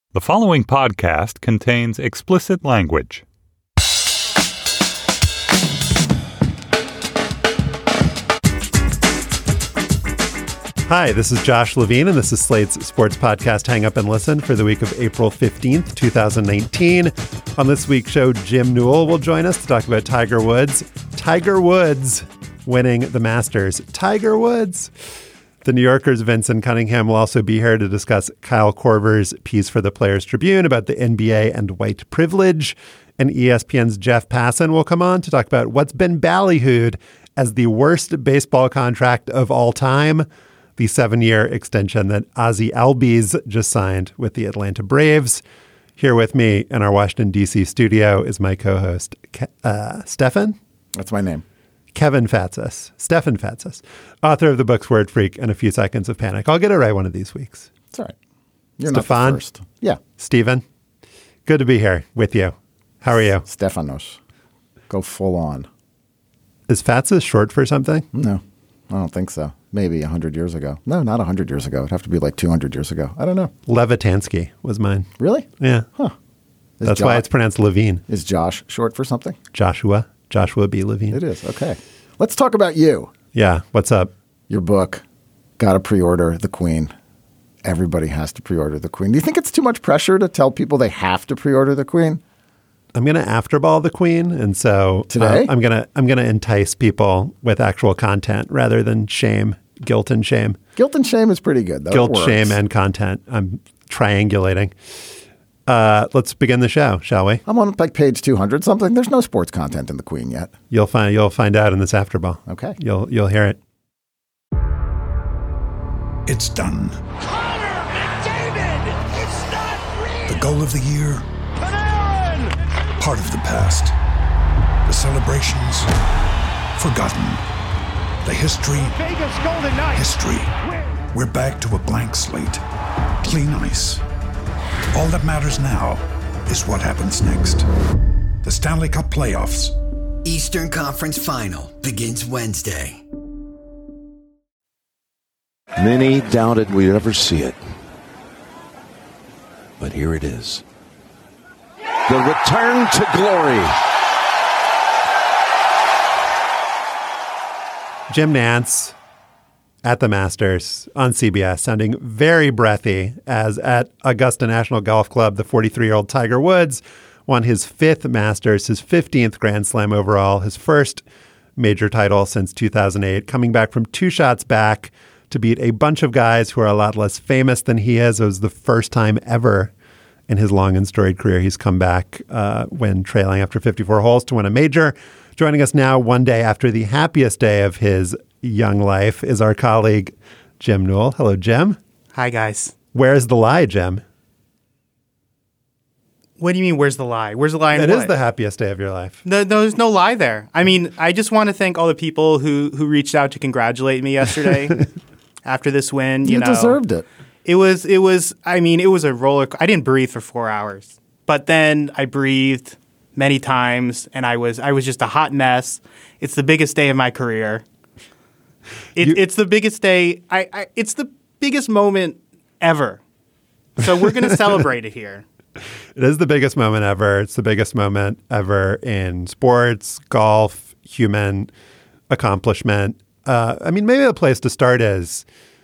The following podcast contains explicit language. Hi, this is Josh Levine, and this is Slate's sports podcast, Hang Up and Listen, for the week of April 15th, 2019. On this week's show, Jim Newell will join us to talk about Tiger Woods. Tiger Woods winning the Masters. Tiger Woods. The New Yorker's Vincent Cunningham will also be here to discuss Kyle Korver's piece for the Players Tribune about the NBA and white privilege. And ESPN's Jeff Passan will come on to talk about what's been ballyhooed as the worst baseball contract of all time, the 7-year extension that Ozzie Albies just signed with the Atlanta Braves. Here with me in our Washington, D.C. studio is my co-host, Stefan? That's my name. Kevin Fatsis, Stefan Fatsis, author of the books Word Freak and A Few Seconds of Panic. I'll get it right one of these weeks. It's all right. You're Stefan? not the first. Yeah. Stephen, good to be here with you. How are you? Stefanos. Go full on. Is Fatsis short for something? No, I don't think so. Maybe 100 years ago. No, not 100 years ago. It'd have to be like 200 years ago. I don't know. Levitansky was mine. Really? Yeah. Huh. That's why it's pronounced Levine. Is Josh short for something? Joshua B. Levine. It is. Okay. Let's talk about you. Yeah. What's up? Your book. Got to pre-order The Queen. Everybody has to pre-order The Queen. Do you think it's too much pressure to tell people they have to pre-order The Queen? I'm going to afterball The Queen, and so today I'm going to entice people with actual content rather than shame, guilt and shame. Guilt and shame is pretty good, though. Guilt, shame, and content. I'm triangulating. Let's begin the show, shall we? I'm on like page 200 something. There's no sports content in The Queen yet. You'll find out in this afterball. Okay. You'll hear it. It's done. Connor McDavid! It's not real! The goal of the year. Panarin! Part of the past. The celebrations. Forgotten. The history. Vegas Golden Knights! History. We're back to a blank slate. Clean ice. All that matters now is what happens next. The Stanley Cup playoffs. Eastern Conference Final begins Wednesday. Many doubted we'd ever see it. But here it is. The return to glory. Jim Nantz at the Masters on CBS, sounding very breathy as at Augusta National Golf Club, the 43-year-old Tiger Woods won his 5th Masters, his 15th Grand Slam overall, his first major title since 2008, coming back from 2 shots back to beat a bunch of guys who are a lot less famous than he is. It was the first time ever in his long and storied career he's come back when trailing after 54 holes to win a major. Joining us now, one day after the happiest day of his young life, is our colleague, Jim Newell. Hello, Jim. Hi, guys. Where's the lie, Jim? What do you mean, where's the lie? Where's the lie in It what? is the happiest day of your life. No, there's no lie there. I mean, I just want to thank all the people who reached out to congratulate me yesterday after this win. You deserved it. It was a roller. I didn't breathe for 4 hours, but then I breathed many times, and I was just a hot mess. It's the biggest day of my career. It's the biggest day. It's the biggest moment ever. So we're going to celebrate it here. It is the biggest moment ever. It's the biggest moment ever in sports, golf, human accomplishment. Maybe the place to start is,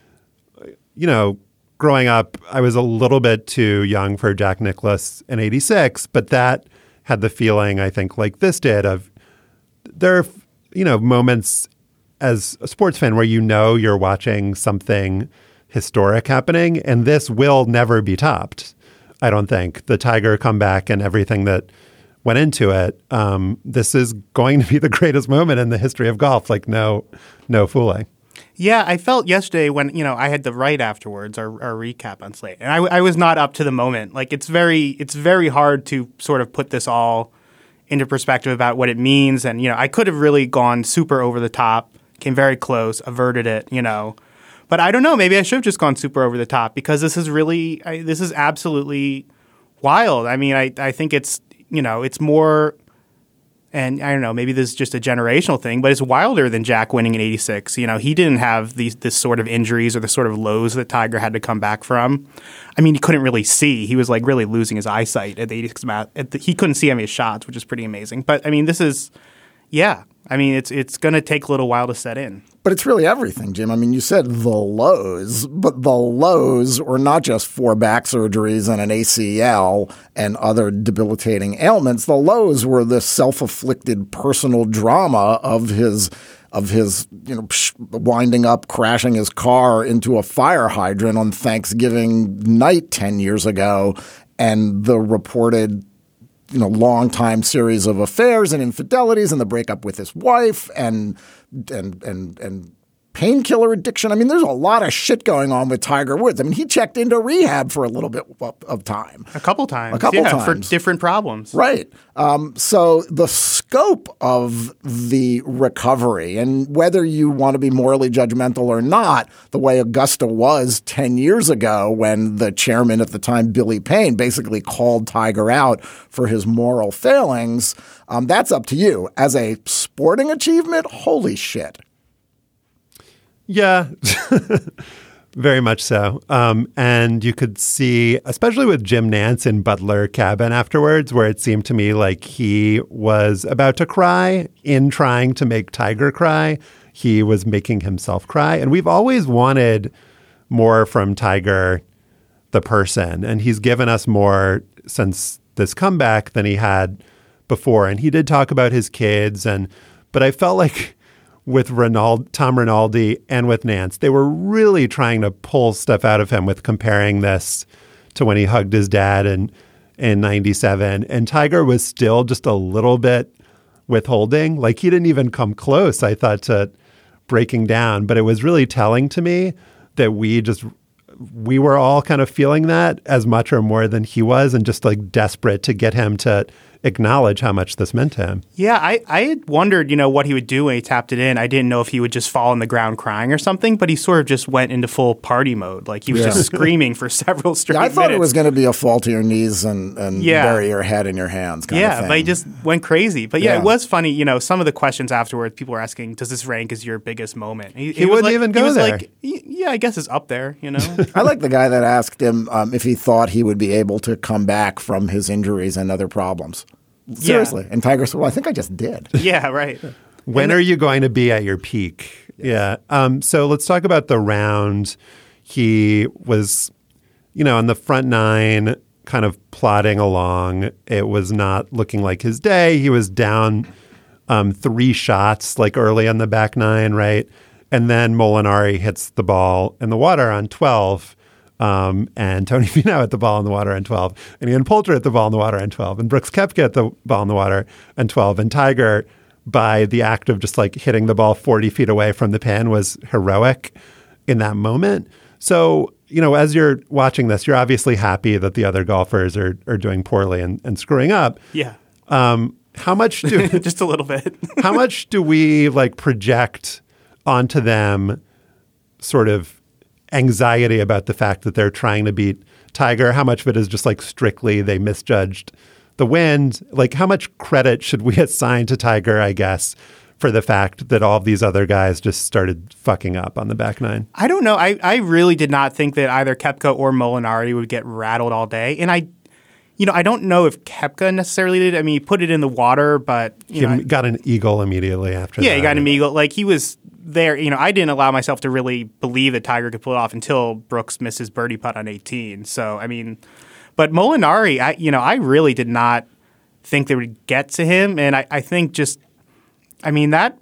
growing up, I was a little bit too young for Jack Nicklaus in '86, but that had the feeling, I think, like this did, of there are, moments as a sports fan where you're watching something historic happening, and this will never be topped, I don't think. The Tiger comeback and everything that went into it, this is going to be the greatest moment in the history of golf. Like, no fooling. Yeah, I felt yesterday when, I had to write afterwards our recap on Slate. And I was not up to the moment. Like, it's very hard to sort of put this all into perspective about what it means. And, I could have really gone super over the top, came very close, averted it, But I don't know. Maybe I should have just gone super over the top because this is absolutely wild. I mean, I think it's, it's more And I don't know, maybe this is just a generational thing, but it's wilder than Jack winning in 86. You know, he didn't have this sort of injuries or the sort of lows that Tiger had to come back from. I mean, he couldn't really see. He was like really losing his eyesight at the 86 match. He couldn't see any of his shots, which is pretty amazing. But I mean, this is, yeah. I mean, it's going to take a little while to set in. But it's really everything, Jim. I mean, you said the lows, but the lows were not just 4 back surgeries and an ACL and other debilitating ailments. The lows were the self-afflicted personal drama of his winding up, crashing his car into a fire hydrant on Thanksgiving night 10 years ago, and the reported long time series of affairs and infidelities and the breakup with his wife and painkiller addiction. I mean, there's a lot of shit going on with Tiger Woods. I mean, he checked into rehab for a little bit of time. A couple times. times. For different problems. Right. So the scope of the recovery, and whether you want to be morally judgmental or not, the way Augusta was 10 years ago when the chairman at the time, Billy Payne, basically called Tiger out for his moral failings, that's up to you. As a sporting achievement, holy shit. Yeah, very much so. And you could see, especially with Jim Nantz in Butler Cabin afterwards, where it seemed to me like he was about to cry in trying to make Tiger cry. He was making himself cry. And we've always wanted more from Tiger, the person. And he's given us more since this comeback than he had before. And he did talk about his kids. But I felt like with Tom Rinaldi and with Nantz, they were really trying to pull stuff out of him with comparing this to when he hugged his dad in 97. And Tiger was still just a little bit withholding. Like he didn't even come close, I thought, to breaking down. But it was really telling to me that we were all kind of feeling that as much or more than he was, and just like desperate to get him to acknowledge how much this meant to him. Yeah, I had wondered, what he would do when he tapped it in. I didn't know if he would just fall on the ground crying or something, but he sort of just went into full party mode. Like he was just screaming for several straight minutes. I thought it was going to be a fall to your knees and bury your head in your hands kind of thing. But he just went crazy. But it was funny, some of the questions afterwards, people were asking, does this rank as your biggest moment? He wouldn't even go there. Like, yeah, I guess it's up there, I like the guy that asked him if he thought he would be able to come back from his injuries and other problems. Seriously. Yeah. And Tiger said, well, I think I just did. Yeah, right. When are you going to be at your peak? Yeah. So let's talk about the round. He was, on the front 9, kind of plodding along. It was not looking like his day. He was down 3 shots, like early on the back 9, right? And then Molinari hits the ball in the water on 12. And Tony Finau at the ball in the water on 12, and Ian Poulter at the ball in the water on 12, and Brooks Koepka at the ball in the water on 12. And Tiger, by the act of just like hitting the ball 40 feet away from the pin, was heroic in that moment. So, as you're watching this, you're obviously happy that the other golfers are doing poorly and screwing up. Yeah. How much do just a little bit? How much do we like project onto them sort of anxiety about the fact that they're trying to beat Tiger? How much of it is just like strictly they misjudged the wind? Like how much credit should we assign to Tiger, I guess, for the fact that all of these other guys just started fucking up on the back 9? I don't know. I really did not think that either Koepka or Molinari would get rattled all day. And I don't know if Koepka necessarily did. I mean, he put it in the water, but he got an eagle immediately after that. Yeah, he got an eagle. Like he was there. I didn't allow myself to really believe that Tiger could pull it off until Brooks missed his birdie putt on 18. So, I mean, but Molinari, I really did not think they would get to him. And I think just, that,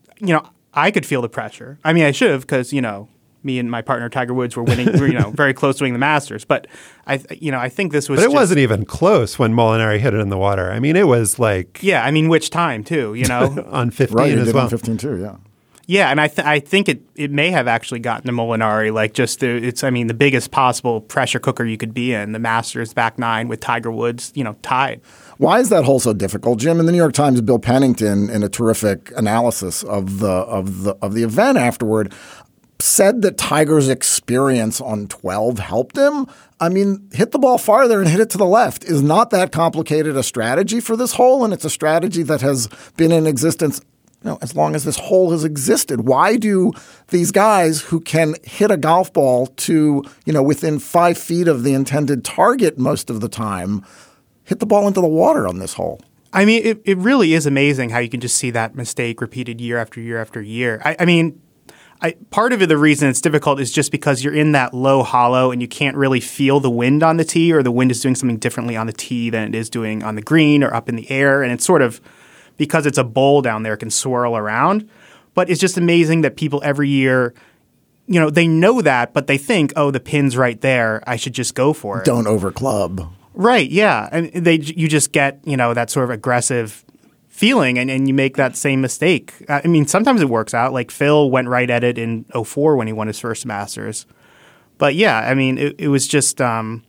I could feel the pressure. I mean, I should have because, me and my partner Tiger Woods were winning, very close to winning the Masters. But I think this was. But it wasn't even close when Molinari hit it in the water. I mean, it was like. Yeah, I mean, which time too? On 15 right, as well. On 15 too, yeah. Yeah, and I think it may have actually gotten to Molinari, like just the biggest possible pressure cooker you could be in, the Masters back 9 with Tiger Woods, tied. Why is that hole so difficult, Jim? In the New York Times, Bill Pennington, in a terrific analysis of the event afterward, said that Tiger's experience on 12 helped him. I mean, hit the ball farther and hit it to the left is not that complicated a strategy for this hole, and it's a strategy that has been in existence as long as this hole has existed. Why do these guys who can hit a golf ball to, within 5 feet of the intended target most of the time, hit the ball into the water on this hole? I mean, it really is amazing how you can just see that mistake repeated year after year after year. Part of it, the reason it's difficult is just because you're in that low hollow and you can't really feel the wind on the tee, or the wind is doing something differently on the tee than it is doing on the green or up in the air. And it's sort of, because it's a bowl down there, it can swirl around. But it's just amazing that people every year, they know that, but they think, oh, the pin's right there, I should just go for it. Don't overclub. Right, yeah. And you just get, that sort of aggressive feeling, and you make that same mistake. I mean, sometimes it works out. Like Phil went right at it in 2004 when he won his first Masters. But yeah, I mean, it was just,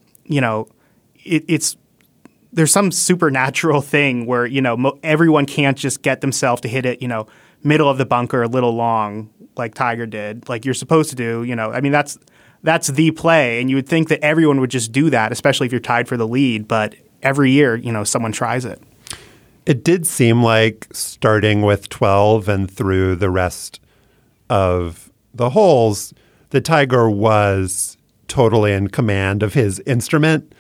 it's there's some supernatural thing where, everyone can't just get themselves to hit it, middle of the bunker a little long like Tiger did, like you're supposed to do. I mean, that's the play. And you would think that everyone would just do that, especially if you're tied for the lead. But every year, someone tries it. It did seem like starting with 12 and through the rest of the holes, the Tiger was totally in command of his instrument.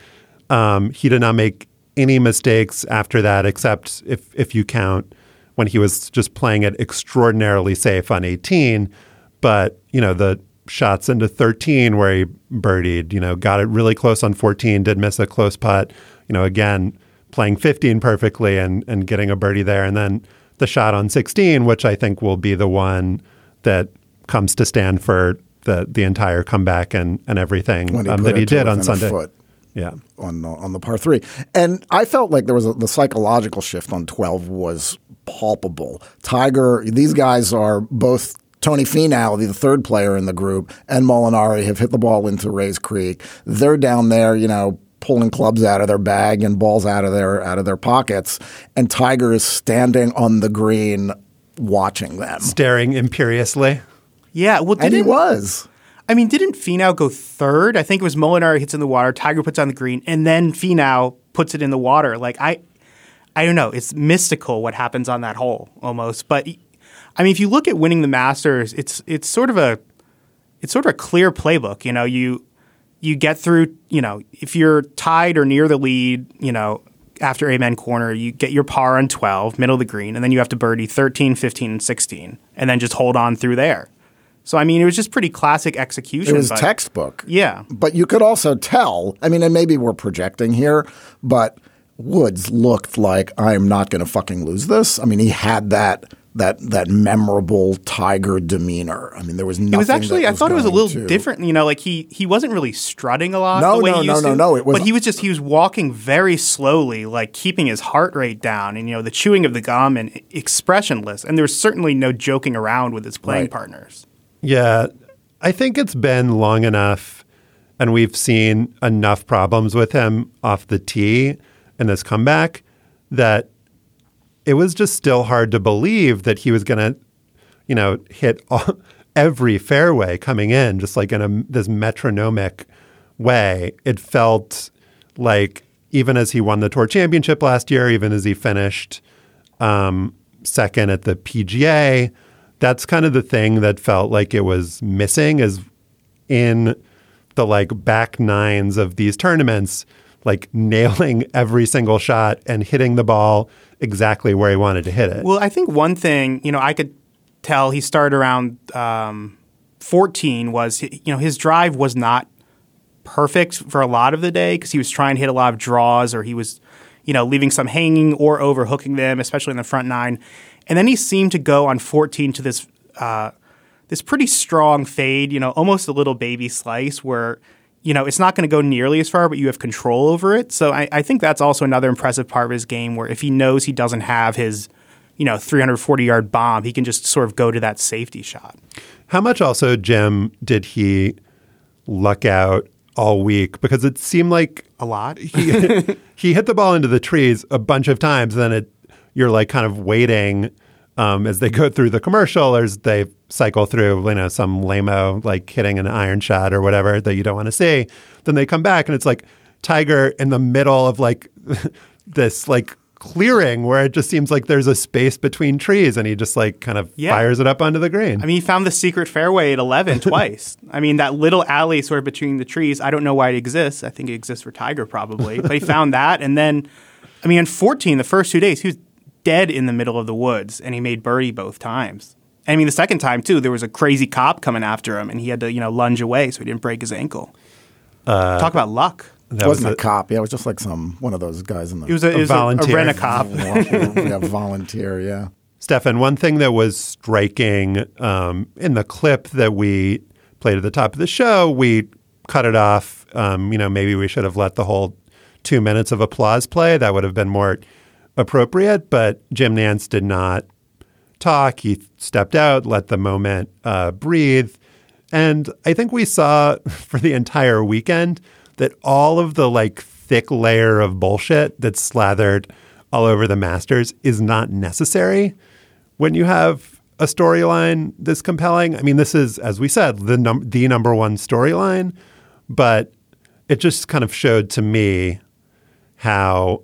He did not make any mistakes after that, except if you count when he was just playing it extraordinarily safe on 18. But, the shots into 13 where he birdied, got it really close on 14, did miss a close putt, again, playing 15 perfectly and getting a birdie there. And then the shot on 16, which I think will be the one that comes to stand for the entire comeback and everything that he did on Sunday. Yeah, on the par 3. And I felt like there was the psychological shift on 12 was palpable. Tiger, these guys are both Tony Finau, the third player in the group, and Molinari have hit the ball into Rays Creek. They're down there, pulling clubs out of their bag and balls out of their pockets, and Tiger is standing on the green watching them, staring imperiously. Yeah, well, and he was. I mean, didn't Finau go third? I think it was Molinari hits in the water, Tiger puts on the green, and then Finau puts it in the water. Like I don't know. It's mystical what happens on that hole almost. But I mean, if you look at winning the Masters, it's sort of a clear playbook. You get through, if you're tied or near the lead, after Amen Corner, you get your par on 12, middle of the green, and then you have to birdie 13, 15, and 16, and then just hold on through there. So, I mean, it was just pretty classic execution. It was textbook. Yeah. But you could also tell, I mean, and maybe we're projecting here, but Woods looked like, I'm not going to fucking lose this. I mean, he had that memorable Tiger demeanor. I mean, there was nothing. It was actually, I thought it was a little different. Like he wasn't really strutting a lot. No. It was, but he was walking very slowly, like keeping his heart rate down, and the chewing of the gum and expressionless. And there was certainly no joking around with his playing partners. Yeah, I think it's been long enough, and we've seen enough problems with him off the tee in this comeback that it was just still hard to believe that he was going to, hit every fairway coming in, just like in this metronomic way. It felt like even as he won the Tour Championship last year, even as he finished second at the PGA, that's kind of the thing that felt like it was missing, is in the back nines of these tournaments, nailing every single shot and hitting the ball exactly where he wanted to hit it. Well, I think one thing, I could tell he started around 14 was, his drive was not perfect for a lot of the day because he was trying to hit a lot of draws, or he was, leaving some hanging or overhooking them, especially in the front nine. And then he seemed to go on 14 to this pretty strong fade, almost a little baby slice where, it's not going to go nearly as far, but you have control over it. So I think that's also another impressive part of his game where if he knows he doesn't have his, 340-yard bomb, he can just sort of go to that safety shot. How much also, Jim, did he luck out all week? Because it seemed like a lot. he hit the ball into the trees a bunch of times, and then you're kind of waiting as they go through the commercial, or as they cycle through, some lame-o, like hitting an iron shot or whatever that you don't want to see. Then they come back and it's like Tiger in the middle of like this like clearing where it just seems like there's a space between trees, and he just like kind of fires it up onto the green. I mean, he found the secret fairway at 11 twice. I mean, that little alley sort of between the trees, I don't know why it exists. I think it exists for Tiger probably. But he found that. And then, I mean, in 14, the first 2 days, he was dead in the middle of the woods, and he made birdie both times. I mean, the second time, too, there was a crazy cop coming after him, and he had to, lunge away so he didn't break his ankle. Talk about luck. It wasn't a cop. Yeah, it was just like one of those guys in the. It was a volunteer. A rent-a-cop. Volunteer, yeah. Stefan, one thing that was striking in the clip that we played at the top of the show, we cut it off. Maybe we should have let the whole 2 minutes of applause play. That would have been more appropriate. But Jim Nantz did not talk. He stepped out, let the moment breathe. And I think we saw for the entire weekend that all of the like thick layer of bullshit that's slathered all over the Masters is not necessary when you have a storyline this compelling. I mean, this is, as we said, the number one storyline, but it just kind of showed to me how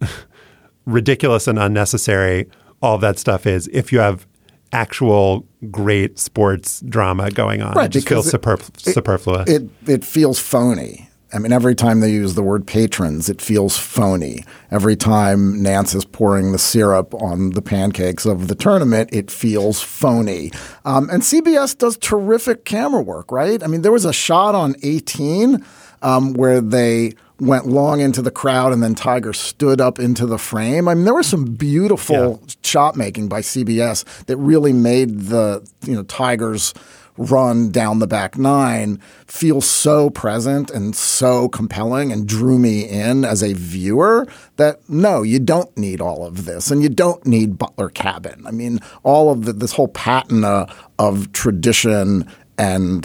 ridiculous and unnecessary all of that stuff is if you have actual great sports drama going on. Right, it just feels superfluous. It feels phony. I mean, every time they use the word patrons, it feels phony. Every time Nance is pouring the syrup on the pancakes of the tournament, it feels phony. And CBS does terrific camera work, right? I mean, there was a shot on 18 where they went long into the crowd and then Tiger stood up into the frame. I mean, there was some beautiful shot making by CBS that really made the Tiger's run down the back nine feel so present and so compelling and drew me in as a viewer that no, you don't need all of this and you don't need Butler Cabin. I mean, all of this whole patina of tradition and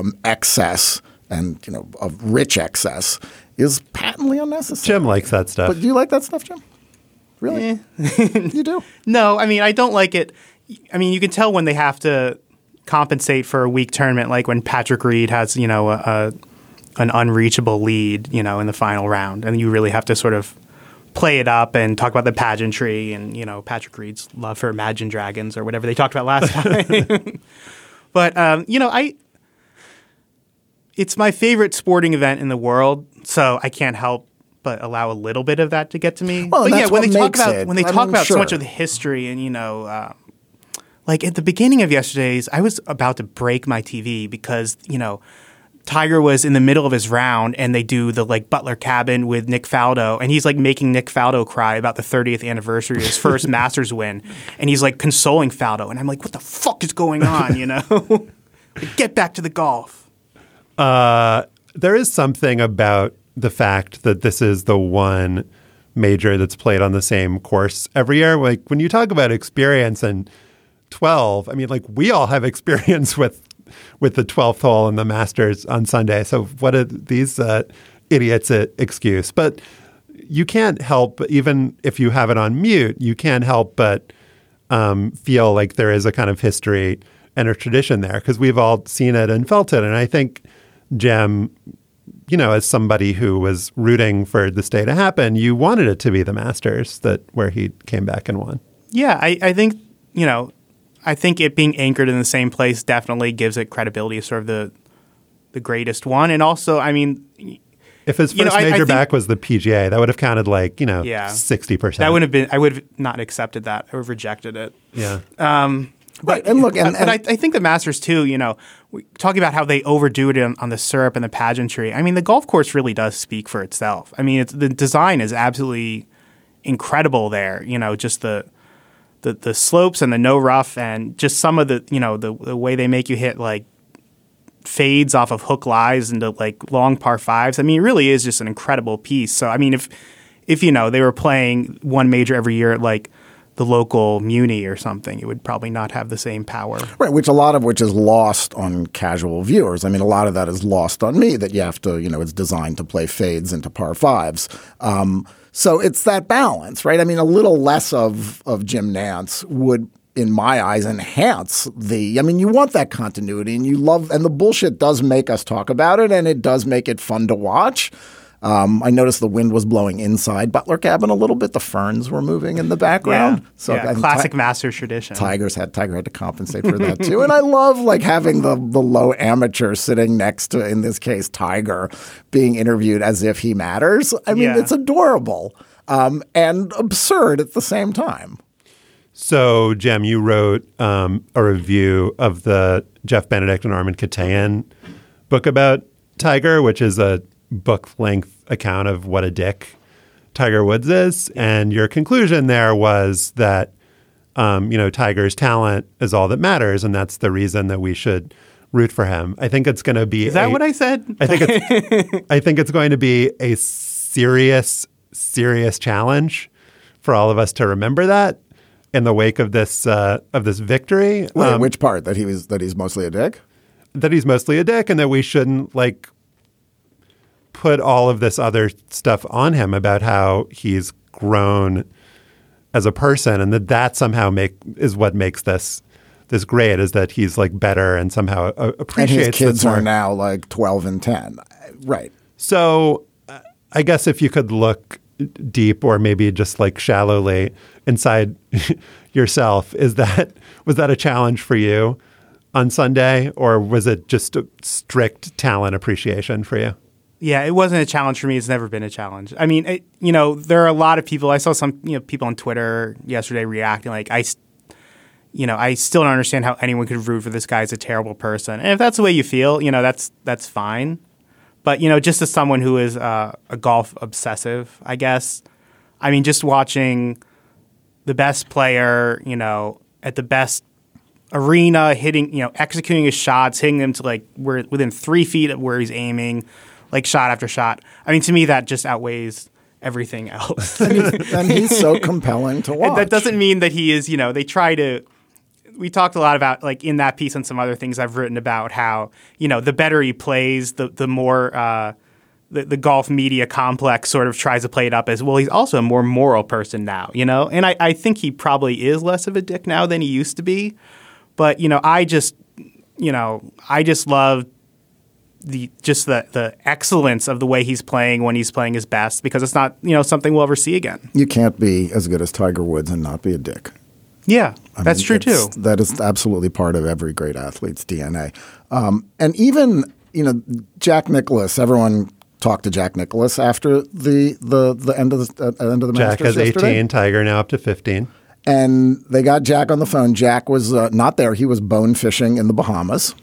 excess and of rich excess is patently unnecessary. Jim likes that stuff. But do you like that stuff, Jim? Really? You do? No, I mean, I don't like it. I mean, you can tell when they have to compensate for a weak tournament, like when Patrick Reed has, an unreachable lead, in the final round. And you really have to sort of play it up and talk about the pageantry and, Patrick Reed's love for Imagine Dragons or whatever they talked about last time. But, it's my favorite sporting event in the world, so I can't help but allow a little bit of that to get to me. Well, but yeah, when they talk about so much of the history and, like at the beginning of yesterday's, I was about to break my TV because, Tiger was in the middle of his round and they do the like Butler Cabin with Nick Faldo and he's like making Nick Faldo cry about the 30th anniversary of his first Masters win. And he's like consoling Faldo. And I'm like, what the fuck is going on? Like, get back to the golf. There is something about the fact that this is the one major that's played on the same course every year. Like when you talk about experience and 12, I mean, like we all have experience with the 12th hole in the Masters on Sunday. So what are these idiots' excuse? But you can't help, even if you have it on mute, you can't help but feel like there is a kind of history and a tradition there because we've all seen it and felt it. And I think Jim, as somebody who was rooting for this day to happen, you wanted it to be the Masters where he came back and won. Yeah, I think, I think it being anchored in the same place definitely gives it credibility as sort of the greatest one. And also, I mean, if his first major back was the PGA, that would have counted like, 60%. That would have been, I would have not accepted that. I would have rejected it. Yeah. Right, and look, and I think the Masters too. Talking about how they overdo it on the syrup and the pageantry. I mean, the golf course really does speak for itself. I mean, the design is absolutely incredible there. Just the slopes and the no rough and just some of the the way they make you hit like fades off of hook lies into like long par fives. I mean, it really is just an incredible piece. So I mean, if they were playing one major every year at like the local Muni or something, it would probably not have the same power. Right, a lot of which is lost on casual viewers. I mean, a lot of that is lost on me that you have to, it's designed to play fades into par fives. So it's that balance, right? I mean, a little less of Jim Nantz would, in my eyes, enhance I mean, you want that continuity and and the bullshit does make us talk about it and it does make it fun to watch. I noticed the wind was blowing inside Butler cabin a little bit. The ferns were moving in the background. Classic Masters tradition. Tiger had to compensate for that too. And I love having the low amateur sitting next to, in this case, Tiger being interviewed as if he matters. I mean, it's adorable and absurd at the same time. So, Jem, you wrote a review of the Jeff Benedict and Armen Keteyian book about Tiger, which is a book-length account of what a dick Tiger Woods is. And your conclusion there was that, Tiger's talent is all that matters, and that's the reason that we should root for him. I think it's going to be... Is that what I said? I think it's going to be a serious challenge for all of us to remember that in the wake of this victory. Wait, which part? That he's mostly a dick? That he's mostly a dick, and that we shouldn't put all of this other stuff on him about how he's grown as a person, and that somehow is what makes this great, is that he's better and somehow appreciates. And his kids are now 12 and 10, right? So, I guess if you could look deep or maybe just shallowly inside yourself, was that a challenge for you on Sunday, or was it just a strict talent appreciation for you? Yeah, it wasn't a challenge for me. It's never been a challenge. I mean, there are a lot of people. I saw some, people on Twitter yesterday reacting I still don't understand how anyone could root for this guy as a terrible person. And if that's the way you feel, that's fine. But, just as someone who is a golf obsessive, I guess, I mean, just watching the best player, at the best arena, hitting, executing his shots, hitting them to we're within 3 feet of where he's aiming, shot after shot. I mean, to me, that just outweighs everything else. And he's so compelling to watch. That doesn't mean that he is, we talked a lot about, in that piece and some other things I've written about how, the better he plays, the more the golf media complex sort of tries to play it up as, well, he's also a more moral person now, And I think he probably is less of a dick now than he used to be. But, I just love the excellence of the way he's playing when he's playing his best, because it's not, something we'll ever see again. You can't be as good as Tiger Woods and not be a dick. Yeah, that's true too. That is absolutely part of every great athlete's DNA. And even, Jack Nicklaus, everyone talked to Jack Nicklaus after the end of the Jack Masters has 18, yesterday. Tiger now up to 15. And they got Jack on the phone. Jack was not there. He was bone fishing in the Bahamas.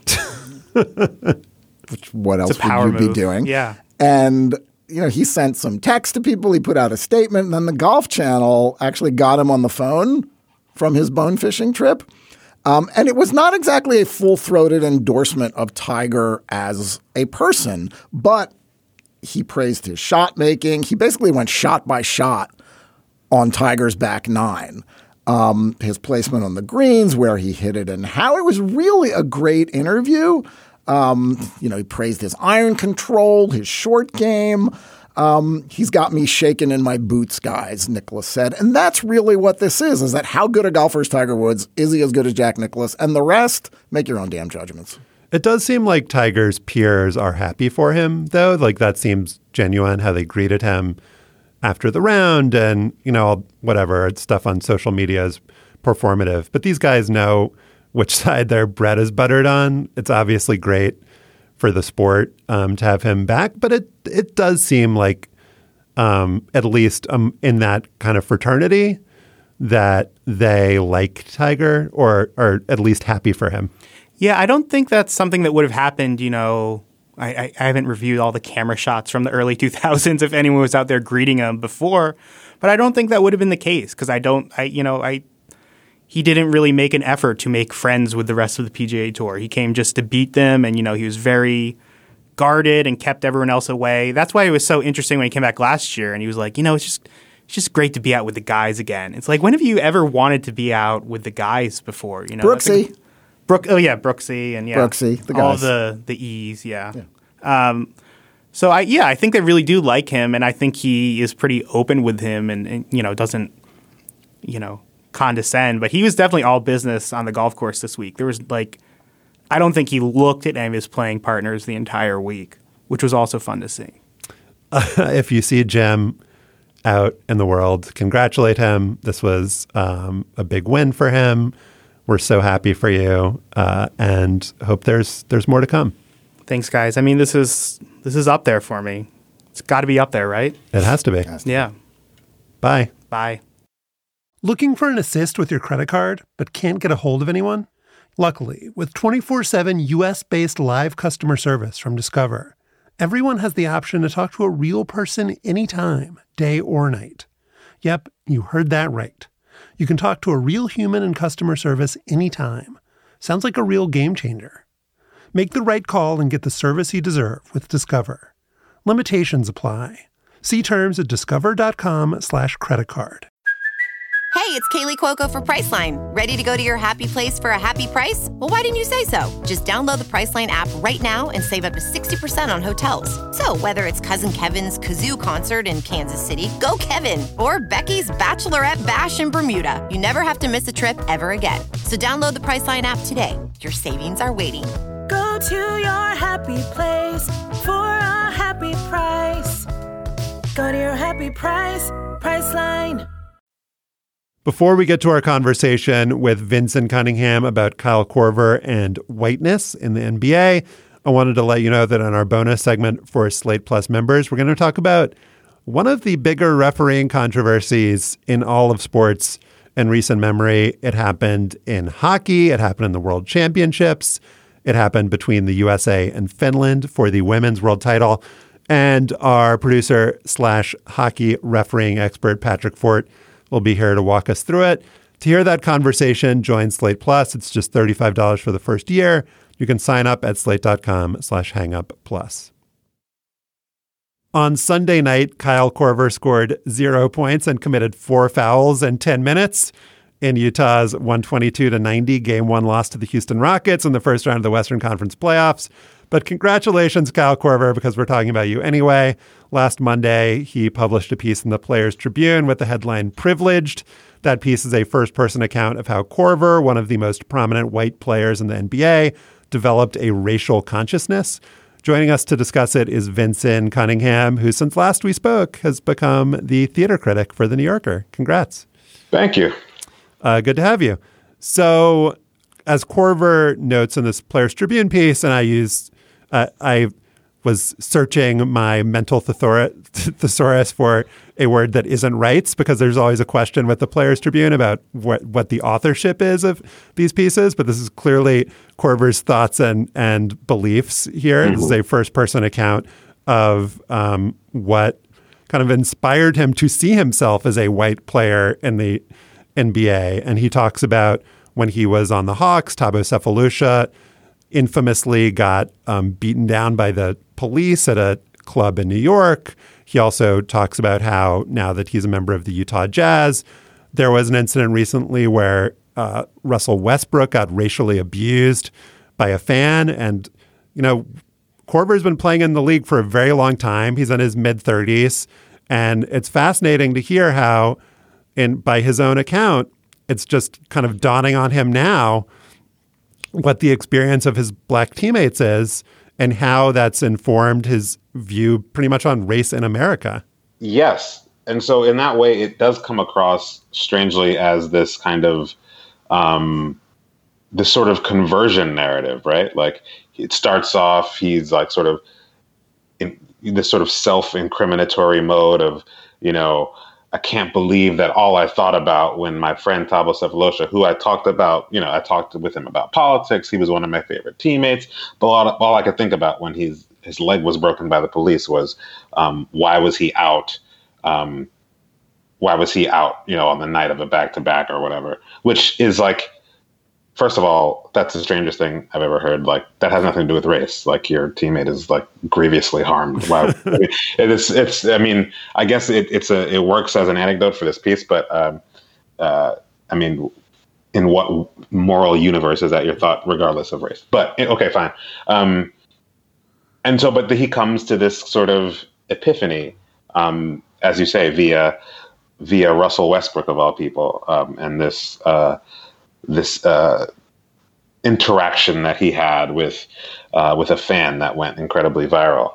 What else would you be doing? Yeah. And, he sent some text to people. He put out a statement. And then the Golf Channel actually got him on the phone from his bone fishing trip. And it was not exactly a full-throated endorsement of Tiger as a person, but he praised his shot making. He basically went shot by shot on Tiger's back nine. His placement on the greens, where he hit it and how. It was really a great interview. He praised his iron control, his short game. He's got me shaking in my boots, guys, Nicklaus said. And that's really what this is that how good a golfer is Tiger Woods? Is he as good as Jack Nicklaus? And the rest, make your own damn judgments. It does seem like Tiger's peers are happy for him, though. That seems genuine, how they greeted him after the round and, whatever, stuff on social media is performative. But these guys know which side their bread is buttered on. It's obviously great for the sport to have him back, but it does seem like at least in that kind of fraternity that they like Tiger or are at least happy for him. Yeah, I don't think that's something that would have happened, I haven't reviewed all the camera shots from the early 2000s if anyone was out there greeting him before, but I don't think that would have been the case because he didn't really make an effort to make friends with the rest of the PGA Tour. He came just to beat them, and, he was very guarded and kept everyone else away. That's why it was so interesting when he came back last year, and he was like, it's just great to be out with the guys again. It's like, when have you ever wanted to be out with the guys before? Brooksy. Brooksy and Brooksy, the guys. All the E's, yeah. So I think they really do like him, and I think he is pretty open with him, and doesn't condescend, but he was definitely all business on the golf course this week. There was I don't think he looked at any of his playing partners the entire week, which was also fun to see. If you see Jim out in the world, congratulate him. This was a big win for him. We're so happy for you, and hope there's more to come. Thanks, guys. I mean, this is up there for me. It's got to be up there, right? It has to be. Yeah. Bye. Bye. Looking for an assist with your credit card, but can't get a hold of anyone? Luckily, with 24/7 U.S.-based live customer service from Discover, everyone has the option to talk to a real person anytime, day or night. Yep, you heard that right. You can talk to a real human in customer service anytime. Sounds like a real game changer. Make the right call and get the service you deserve with Discover. Limitations apply. See terms at discover.com/creditcard. Hey, it's Kaylee Cuoco for Priceline. Ready to go to your happy place for a happy price? Well, why didn't you say so? Just download the Priceline app right now and save up to 60% on hotels. So whether it's Cousin Kevin's Kazoo Concert in Kansas City, go Kevin, or Becky's Bachelorette Bash in Bermuda, you never have to miss a trip ever again. So download the Priceline app today. Your savings are waiting. Go to your happy place for a happy price. Go to your happy price, Priceline. Before we get to our conversation with Vincent Cunningham about Kyle Korver and whiteness in the NBA, I wanted to let you know that on our bonus segment for Slate Plus members, we're going to talk about one of the bigger refereeing controversies in all of sports in recent memory. It happened in hockey. It happened in the World Championships. It happened between the USA and Finland for the women's world title. And our producer / hockey refereeing expert, Patrick Fort, will be here to walk us through it. To hear that conversation, join Slate Plus. It's just $35 for the first year. You can sign up at slate.com/hangupplus. On Sunday night, Kyle Korver scored 0 points and committed 4 fouls in 10 minutes in Utah's 122-90 Game 1 loss to the Houston Rockets in the first round of the Western Conference playoffs. But congratulations, Kyle Korver, because we're talking about you anyway. Last Monday, he published a piece in the Players Tribune with the headline Privileged. That piece is a first-person account of how Korver, one of the most prominent white players in the NBA, developed a racial consciousness. Joining us to discuss it is Vincent Cunningham, who since last we spoke has become the theater critic for The New Yorker. Congrats. Thank you. Good to have you. So, as Korver notes in this Players Tribune piece, and I was searching my mental thesaurus for a word that isn't rights, because there's always a question with the Players Tribune about what the authorship is of these pieces. But this is clearly Korver's thoughts and beliefs here. Mm-hmm. This is a first-person account of what kind of inspired him to see himself as a white player in the NBA. And he talks about when he was on the Hawks, Thabo Sefolosha infamously got beaten down by the police at a club in New York. He also talks about how now that he's a member of the Utah Jazz, there was an incident recently where Russell Westbrook got racially abused by a fan. And, you know, Korver's been playing in the league for a very long time. He's in his mid-30s. And it's fascinating to hear how, by his own account, it's just kind of dawning on him now what the experience of his black teammates is and how that's informed his view pretty much on race in America. Yes. And so in that way, it does come across strangely as this kind of this sort of conversion narrative, right? Like it starts off, he's like sort of in this sort of self-incriminatory mode of, you know, I can't believe that all I thought about when my friend Thabo Sefolosha, who I talked with him about politics. He was one of my favorite teammates. But all I could think about when his leg was broken by the police was why was he out? Why was he out, you know, on the night of a back-to-back or whatever, which is like, first of all, that's the strangest thing I've ever heard. Like, that has nothing to do with race. Like, your teammate is like grievously harmed. Wow. It's. I mean, I guess it works as an anecdote for this piece, but I mean, in what moral universe is that your thought, regardless of race? But okay, fine. And so, but he comes to this sort of epiphany, as you say, via via Russell Westbrook of all people, and this interaction that he had with a fan that went incredibly viral.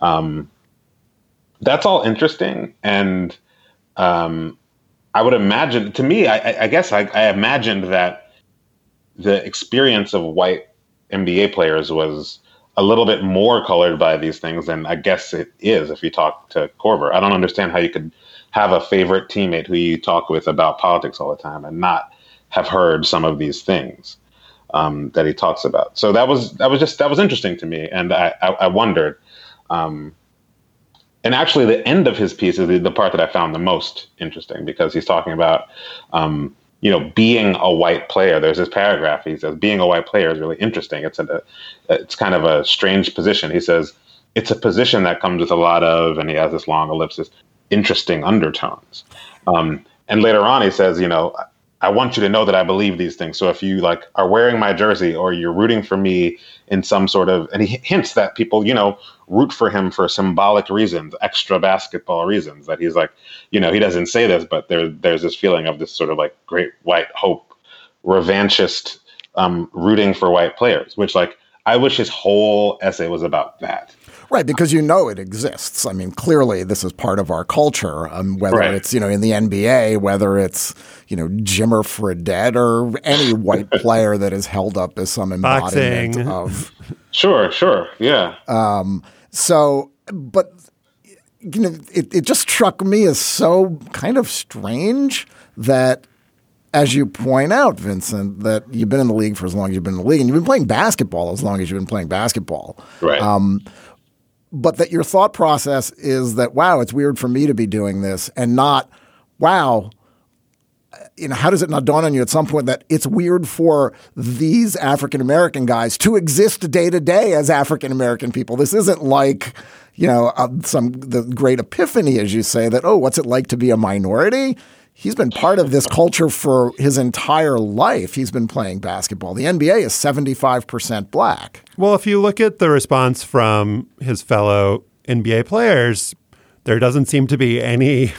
That's all interesting, and I would imagine, to me, I guess I imagined that the experience of white NBA players was a little bit more colored by these things than I guess it is if you talk to Korver. I don't understand how you could have a favorite teammate who you talk with about politics all the time and not have heard some of these things that he talks about. So that was interesting to me, and I wondered. And actually, the end of his piece is the part that I found the most interesting, because he's talking about, being a white player. There's this paragraph. He says, being a white player is really interesting. It's kind of a strange position. He says, it's a position that comes with a lot of, and he has this long ellipsis, interesting undertones. And later on, he says, I want you to know that I believe these things. So if you are wearing my jersey, or you're rooting for me in some sort of, and he hints that people, root for him for symbolic reasons, extra basketball reasons, that he's he doesn't say this, but there's this feeling of this sort of great white hope, revanchist, rooting for white players, which I wish his whole essay was about that. Right, because it exists. I mean, clearly this is part of our culture, whether it's, in the NBA, whether it's, Jimmer Fredette or any white player that is held up as some embodiment of. Sure, yeah. But, it just struck me as so kind of strange that, as you point out, Vincent, that you've been in the league for as long as you've been in the league, and you've been playing basketball as long as you've been playing basketball. Right. But that your thought process is that, wow, it's weird for me to be doing this, and not, wow, how does it not dawn on you at some point that it's weird for these African-American guys to exist day to day as African-American people? This isn't like, the great epiphany, as you say, that, oh, what's it like to be a minority? He's been part of this culture for his entire life. He's been playing basketball. The NBA is 75% black. Well, if you look at the response from his fellow NBA players, there doesn't seem to be any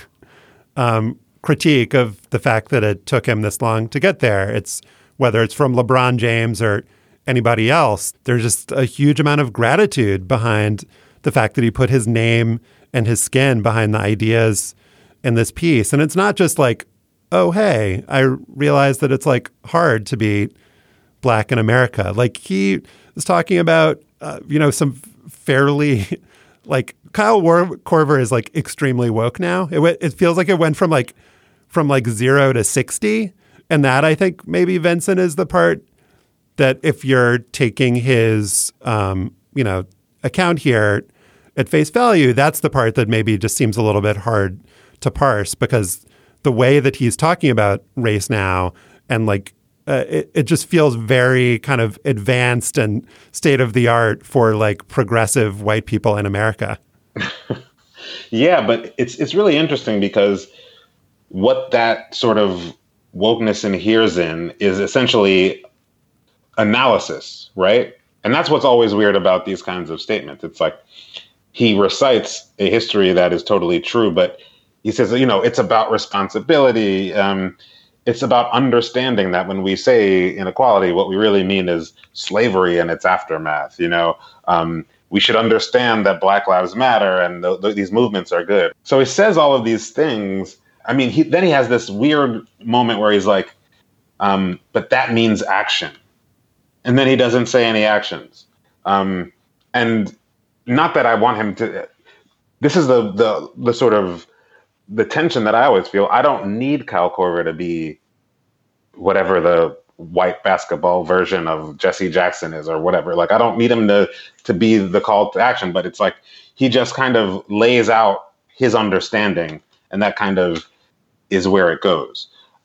critique of the fact that it took him this long to get there. It's whether it's from LeBron James or anybody else, there's just a huge amount of gratitude behind the fact that he put his name and his skin behind the ideas in this piece. And it's not just oh, hey, I realized that it's hard to be black in America. He was talking about, some fairly Kyle Korver is extremely woke now. It feels like it went from 0 to 60. And that, I think, maybe Vincent is the part that if you're taking his, account here at face value, that's the part that maybe just seems a little bit hard to parse, because the way that he's talking about race now and it just feels very kind of advanced and state of the art for progressive white people in America. Yeah, but it's really interesting, because what that sort of wokeness adheres in is essentially analysis, right? And that's what's always weird about these kinds of statements. It's he recites a history that is totally true, but he says, it's about responsibility. It's about understanding that when we say inequality, what we really mean is slavery and its aftermath. We should understand that Black Lives Matter and these movements are good. So he says all of these things. I mean, then he has this weird moment where he's but that means action. And then he doesn't say any actions. And not that I want him to. This is the sort of the tension that I always feel. I don't need Kyle Korver to be whatever the white basketball version of Jesse Jackson is, or whatever. I don't need him to be the call to action, but it's he just kind of lays out his understanding, and that kind of is where it goes.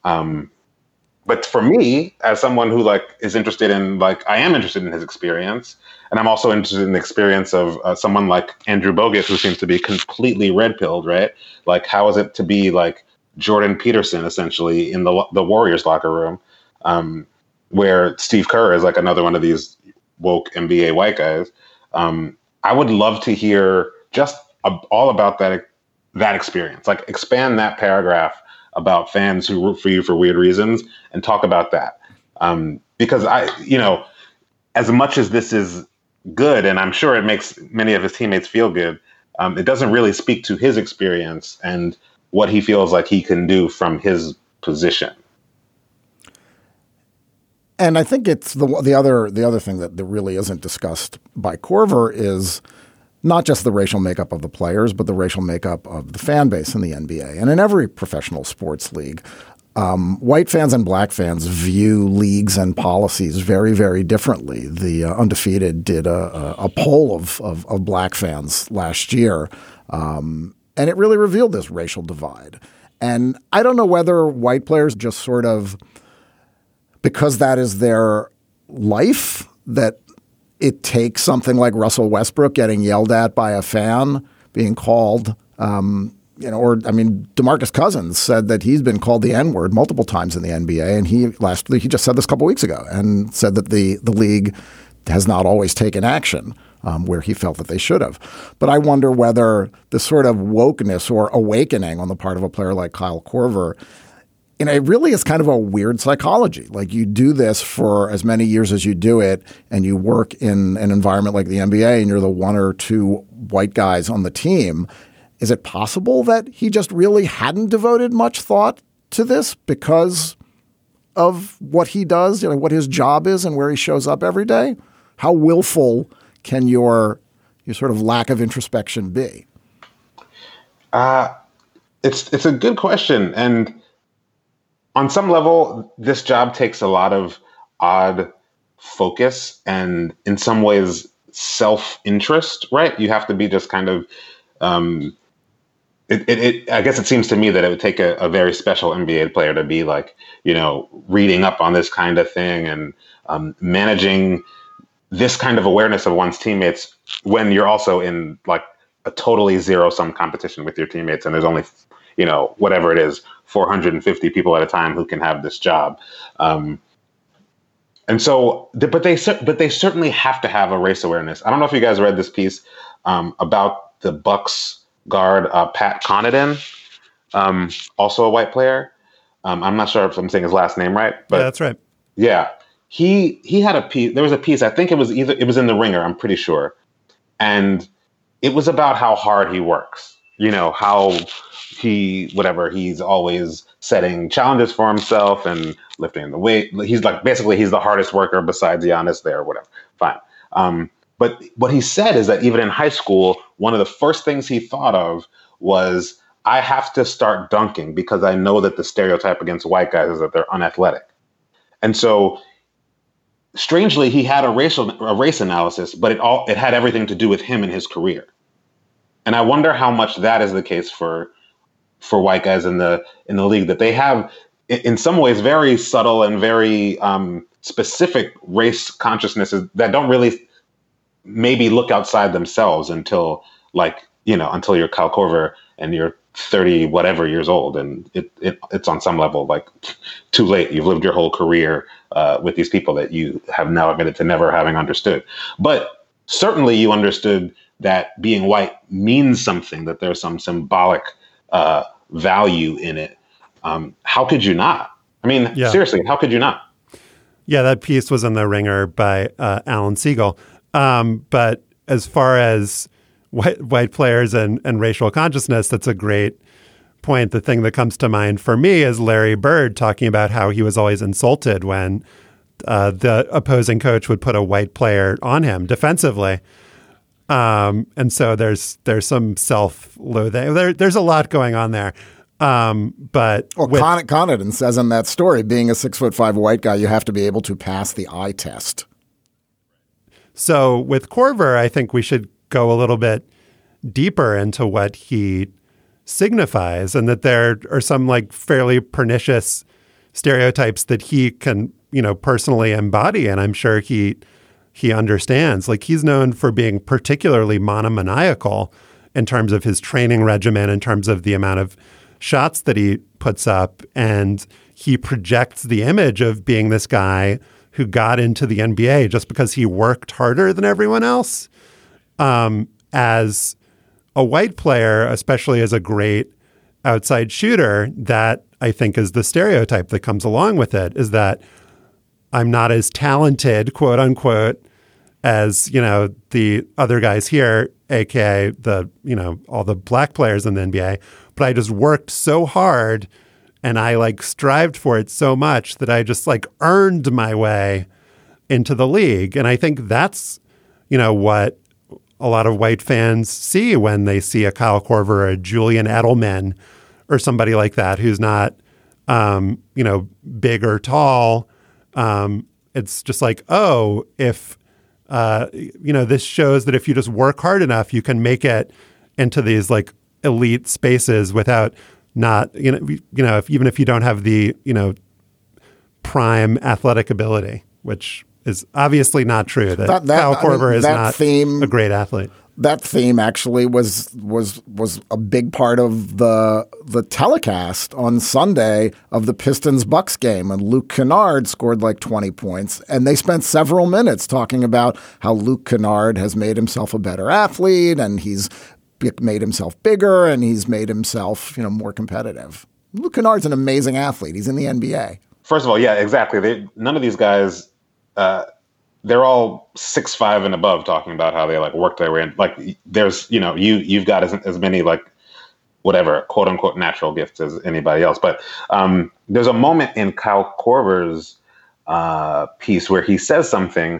But for me, as someone who is interested in I am interested in his experience, and I'm also interested in the experience of someone like Andrew Bogut, who seems to be completely red-pilled, right? How is it to be Jordan Peterson, essentially, in the Warriors locker room, where Steve Kerr is another one of these woke NBA white guys. I would love to hear just all about that experience. Like, expand that paragraph about fans who root for you for weird reasons and talk about that. Because as much as this is good, and I'm sure it makes many of his teammates feel good, it doesn't really speak to his experience and what he feels like he can do from his position. And I think it's the other thing that really isn't discussed by Korver is not just the racial makeup of the players, but the racial makeup of the fan base in the NBA and in every professional sports league. White fans and black fans view leagues and policies very, very differently. The Undefeated did a poll of black fans last year, and it really revealed this racial divide. And I don't know whether white players just sort of, because that is their life, that it takes something like Russell Westbrook getting yelled at by a fan, being called, DeMarcus Cousins said that he's been called the N-word multiple times in the NBA. And he just said this a couple weeks ago and said that the league has not always taken action where he felt that they should have. But I wonder whether this sort of wokeness or awakening on the part of a player like Kyle Korver, it really is kind of a weird psychology. Like, you do this for as many years as you do it, and you work in an environment like the NBA, and you're the one or two white guys on the team. Is it possible that he just really hadn't devoted much thought to this because of what he does, what his job is and where he shows up every day? How willful can your sort of lack of introspection be? It's a good question. And on some level, this job takes a lot of odd focus and in some ways self-interest, right? You have to be just kind of, I guess it seems to me that it would take a very special NBA player to be like, reading up on this kind of thing and managing this kind of awareness of one's teammates when you're also in like a totally zero-sum competition with your teammates and there's only, whatever it is, 450 people at a time who can have this job. But they certainly have to have a race awareness. I don't know if you guys read this piece about the Bucks guard, Pat Connaughton, also a white player. I'm not sure if I'm saying his last name right, but yeah, that's right. Yeah. He had a piece. There was a piece. I think it was in the Ringer. I'm pretty sure. And it was about how hard he works, how he's always setting challenges for himself and lifting the weight. He's the hardest worker besides Giannis there or whatever. Fine. But what he said is that even in high school, one of the first things he thought of was, I have to start dunking because I know that the stereotype against white guys is that they're unathletic. And so strangely, he had a race analysis, but it had everything to do with him and his career. And I wonder how much that is the case for white guys in the league, that they have in some ways very subtle and very specific race consciousnesses that don't really maybe look outside themselves until you're Kyle Korver and you're 30 whatever years old, and it's on some level like too late. You've lived your whole career with these people that you have now admitted to never having understood. But certainly you understood that being white means something, that there's some symbolic value in it. How could you not? I mean, Seriously, how could you not? Yeah, that piece was in the Ringer by Alan Siegel. But as far as white players and racial consciousness, that's a great point. The thing that comes to mind for me is Larry Bird talking about how he was always insulted when the opposing coach would put a white player on him defensively. And so there's some self-loathing. There's a lot going on there. But Connaughton says in that story, being a 6'5" white guy, you have to be able to pass the eye test. So with Korver, I think we should go a little bit deeper into what he signifies, and that there are some like fairly pernicious stereotypes that he can, personally embody. And I'm sure he understands. Like, he's known for being particularly monomaniacal in terms of his training regimen, in terms of the amount of shots that he puts up. And he projects the image of being this guy who got into the NBA just because he worked harder than everyone else, as a white player, especially as a great outside shooter, that I think is the stereotype that comes along with it, is that I'm not as talented, quote unquote, as, the other guys here, aka all the black players in the NBA. But I just worked so hard and I strived for it so much that I just earned my way into the league. And I think that's, what a lot of white fans see when they see a Kyle Korver or a Julian Edelman or somebody like that who's not, big or tall. It's just if, this shows that if you just work hard enough, you can make it into these elite spaces without not, even if you don't have the, prime athletic ability, which is obviously not true. That Kyle Korver is not a great athlete. That theme actually was a big part of the telecast on Sunday of the Pistons-Bucks game, and Luke Kennard scored 20 points, and they spent several minutes talking about how Luke Kennard has made himself a better athlete, and he's made himself bigger, and he's made himself more competitive. Luke Kennard's an amazing athlete. He's in the NBA. First of all, yeah, exactly. None of these guys. They're all 6'5" and above, talking about how they work their way in. There's, you've got as many whatever quote unquote natural gifts as anybody else. But there's a moment in Kyle Korver's piece where he says something.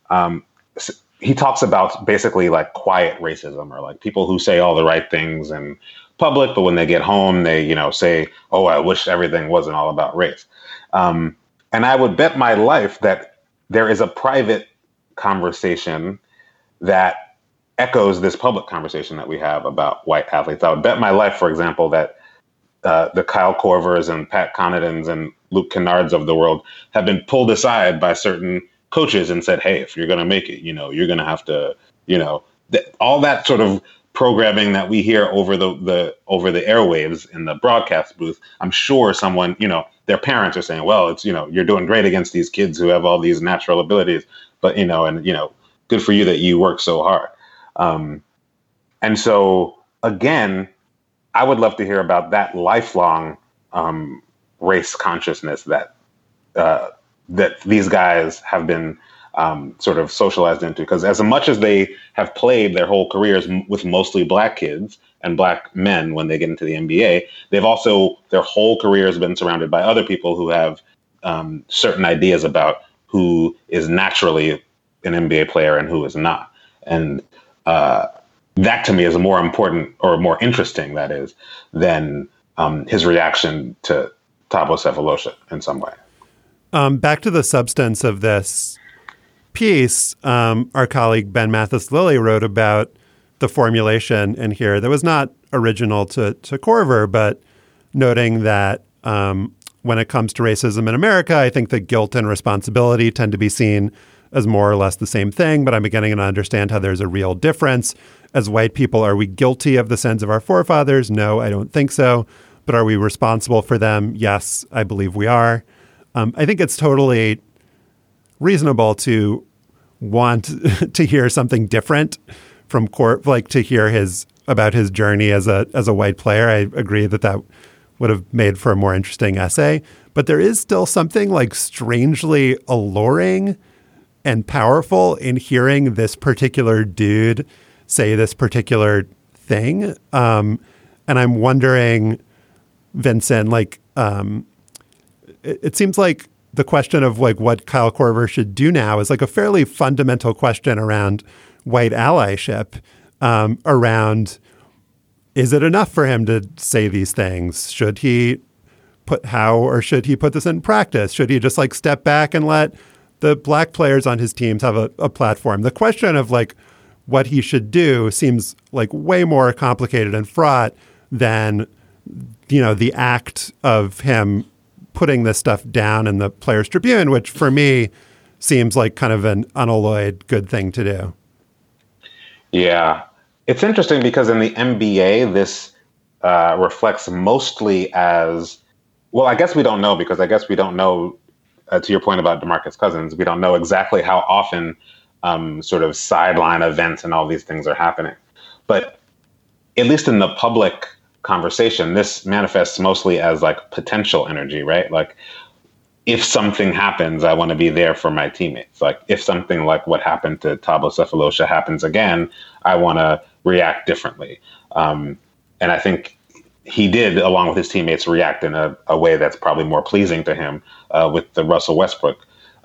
He talks about basically quiet racism, or people who say all the right things in public, but when they get home, they say, "Oh, I wish everything wasn't all about race." And I would bet my life that there is a private conversation that echoes this public conversation that we have about white athletes. I would bet my life, for example, that the Kyle Korvers and Pat Connaughtons and Luke Kennards of the world have been pulled aside by certain coaches and said, "Hey, if you're going to make it, you're going to have to, all that sort of programming that we hear over the airwaves in the broadcast booth." I'm sure someone, their parents are saying, "Well, it's, you're doing great against these kids who have all these natural abilities, but, good for you that you work so hard." And so, again, I would love to hear about that lifelong race consciousness that these guys have been sort of socialized into. Because as much as they have played their whole careers with mostly black kids and black men when they get into the NBA, they've also, their whole career has been surrounded by other people who have certain ideas about who is naturally an NBA player and who is not. And that to me is more important, or more interesting, that is, than his reaction to Thabo Sefolosha in some way. Back to the substance of this piece, our colleague Ben Mathis-Lilly wrote about the formulation in here that was not original to Korver, but noting that when it comes to racism in America, I think that guilt and responsibility tend to be seen as more or less the same thing, but I'm beginning to understand how there's a real difference. As white people, are we guilty of the sins of our forefathers? No, I don't think so. But are we responsible for them? Yes, I believe we are. I think it's totally reasonable to want to hear something different from to hear about his journey as a white player. I agree that would have made for a more interesting essay. But there is still something strangely alluring and powerful in hearing this particular dude say this particular thing. And I'm wondering, Vincent, it seems like the question of what Kyle Korver should do now is a fairly fundamental question around white allyship, around, is it enough for him to say these things? Should he put this in practice? Should he just step back and let the black players on his teams have a platform? The question of what he should do seems way more complicated and fraught than, the act of him putting this stuff down in the Players Tribune, which for me seems like kind of an unalloyed good thing to do. Yeah. It's interesting because in the NBA, this reflects mostly as, well, I guess we don't know, because I guess we don't know, to your point about DeMarcus Cousins, we don't know exactly how often sort of sideline events and all these things are happening. But at least in the public conversation, this manifests mostly as like potential energy, right? Like, if something happens, I want to be there for my teammates. Like, if something like what happened to Thabo Sefolosha happens again, I want to react differently. And I think he did, along with his teammates, react in a way that's probably more pleasing to him with the Russell Westbrook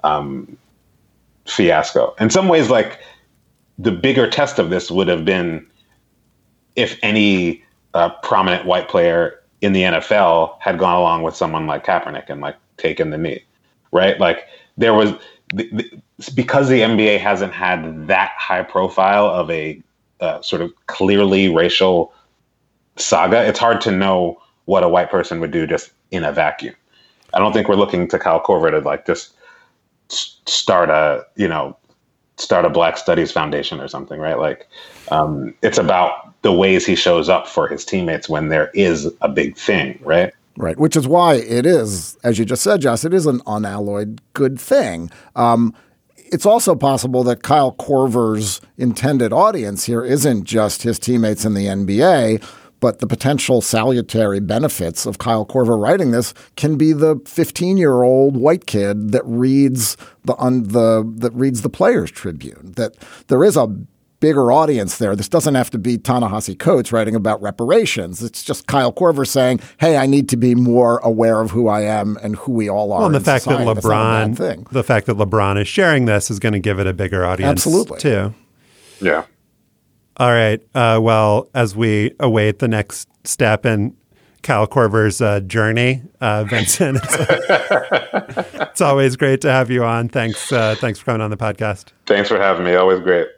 fiasco. In some ways, like, the bigger test of this would have been if any prominent white player in the NFL had gone along with someone like Kaepernick and like taken the knee, right? Like, there was, because the NBA hasn't had that high profile of a sort of clearly racial saga, it's hard to know what a white person would do just in a vacuum. I don't think we're looking to Kyle Korver to like just start a Black Studies Foundation or something, right? Like, it's about the ways he shows up for his teammates when there is a big thing, right? Right, which is why it is, as you just said, Josh, it is an unalloyed good thing. It's also possible that Kyle Korver's intended audience here isn't just his teammates in the NBA, but the potential salutary benefits of Kyle Korver writing this can be the 15-year-old white kid that reads the Players Tribune. That there is a bigger audience there. This doesn't have to be Ta-Nehisi Coates writing about reparations. It's just Kyle Korver saying, hey, I need to be more aware of who I am and who we all are. Well, and the fact society. that LeBron is sharing this is going to give it a bigger audience. Absolutely. Too. Yeah. All right. Well, as we await the next step in Kyle Korver's journey, Vincent, it's always great to have you on. Thanks for coming on the podcast. Thanks for having me. Always great.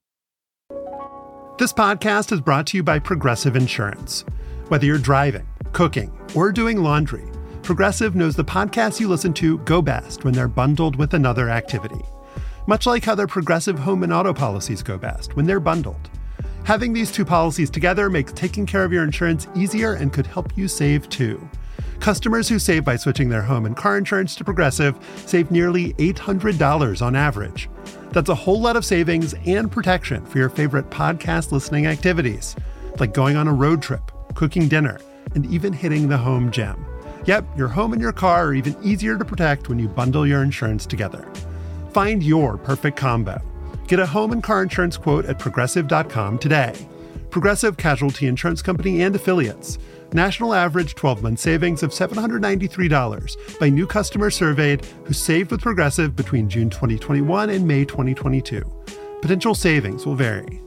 This podcast is brought to you by Progressive Insurance. Whether you're driving, cooking, or doing laundry, Progressive knows the podcasts you listen to go best when they're bundled with another activity. Much like how their Progressive home and auto policies go best when they're bundled. Having these two policies together makes taking care of your insurance easier and could help you save too. Customers who save by switching their home and car insurance to Progressive save nearly $800 on average. That's a whole lot of savings and protection for your favorite podcast listening activities, like going on a road trip, cooking dinner, and even hitting the home gym. Yep, your home and your car are even easier to protect when you bundle your insurance together. Find your perfect combo. Get a home and car insurance quote at Progressive.com today. Progressive Casualty Insurance Company and Affiliates. National average 12-month savings of $793 by new customers surveyed who saved with Progressive between June 2021 and May 2022. Potential savings will vary.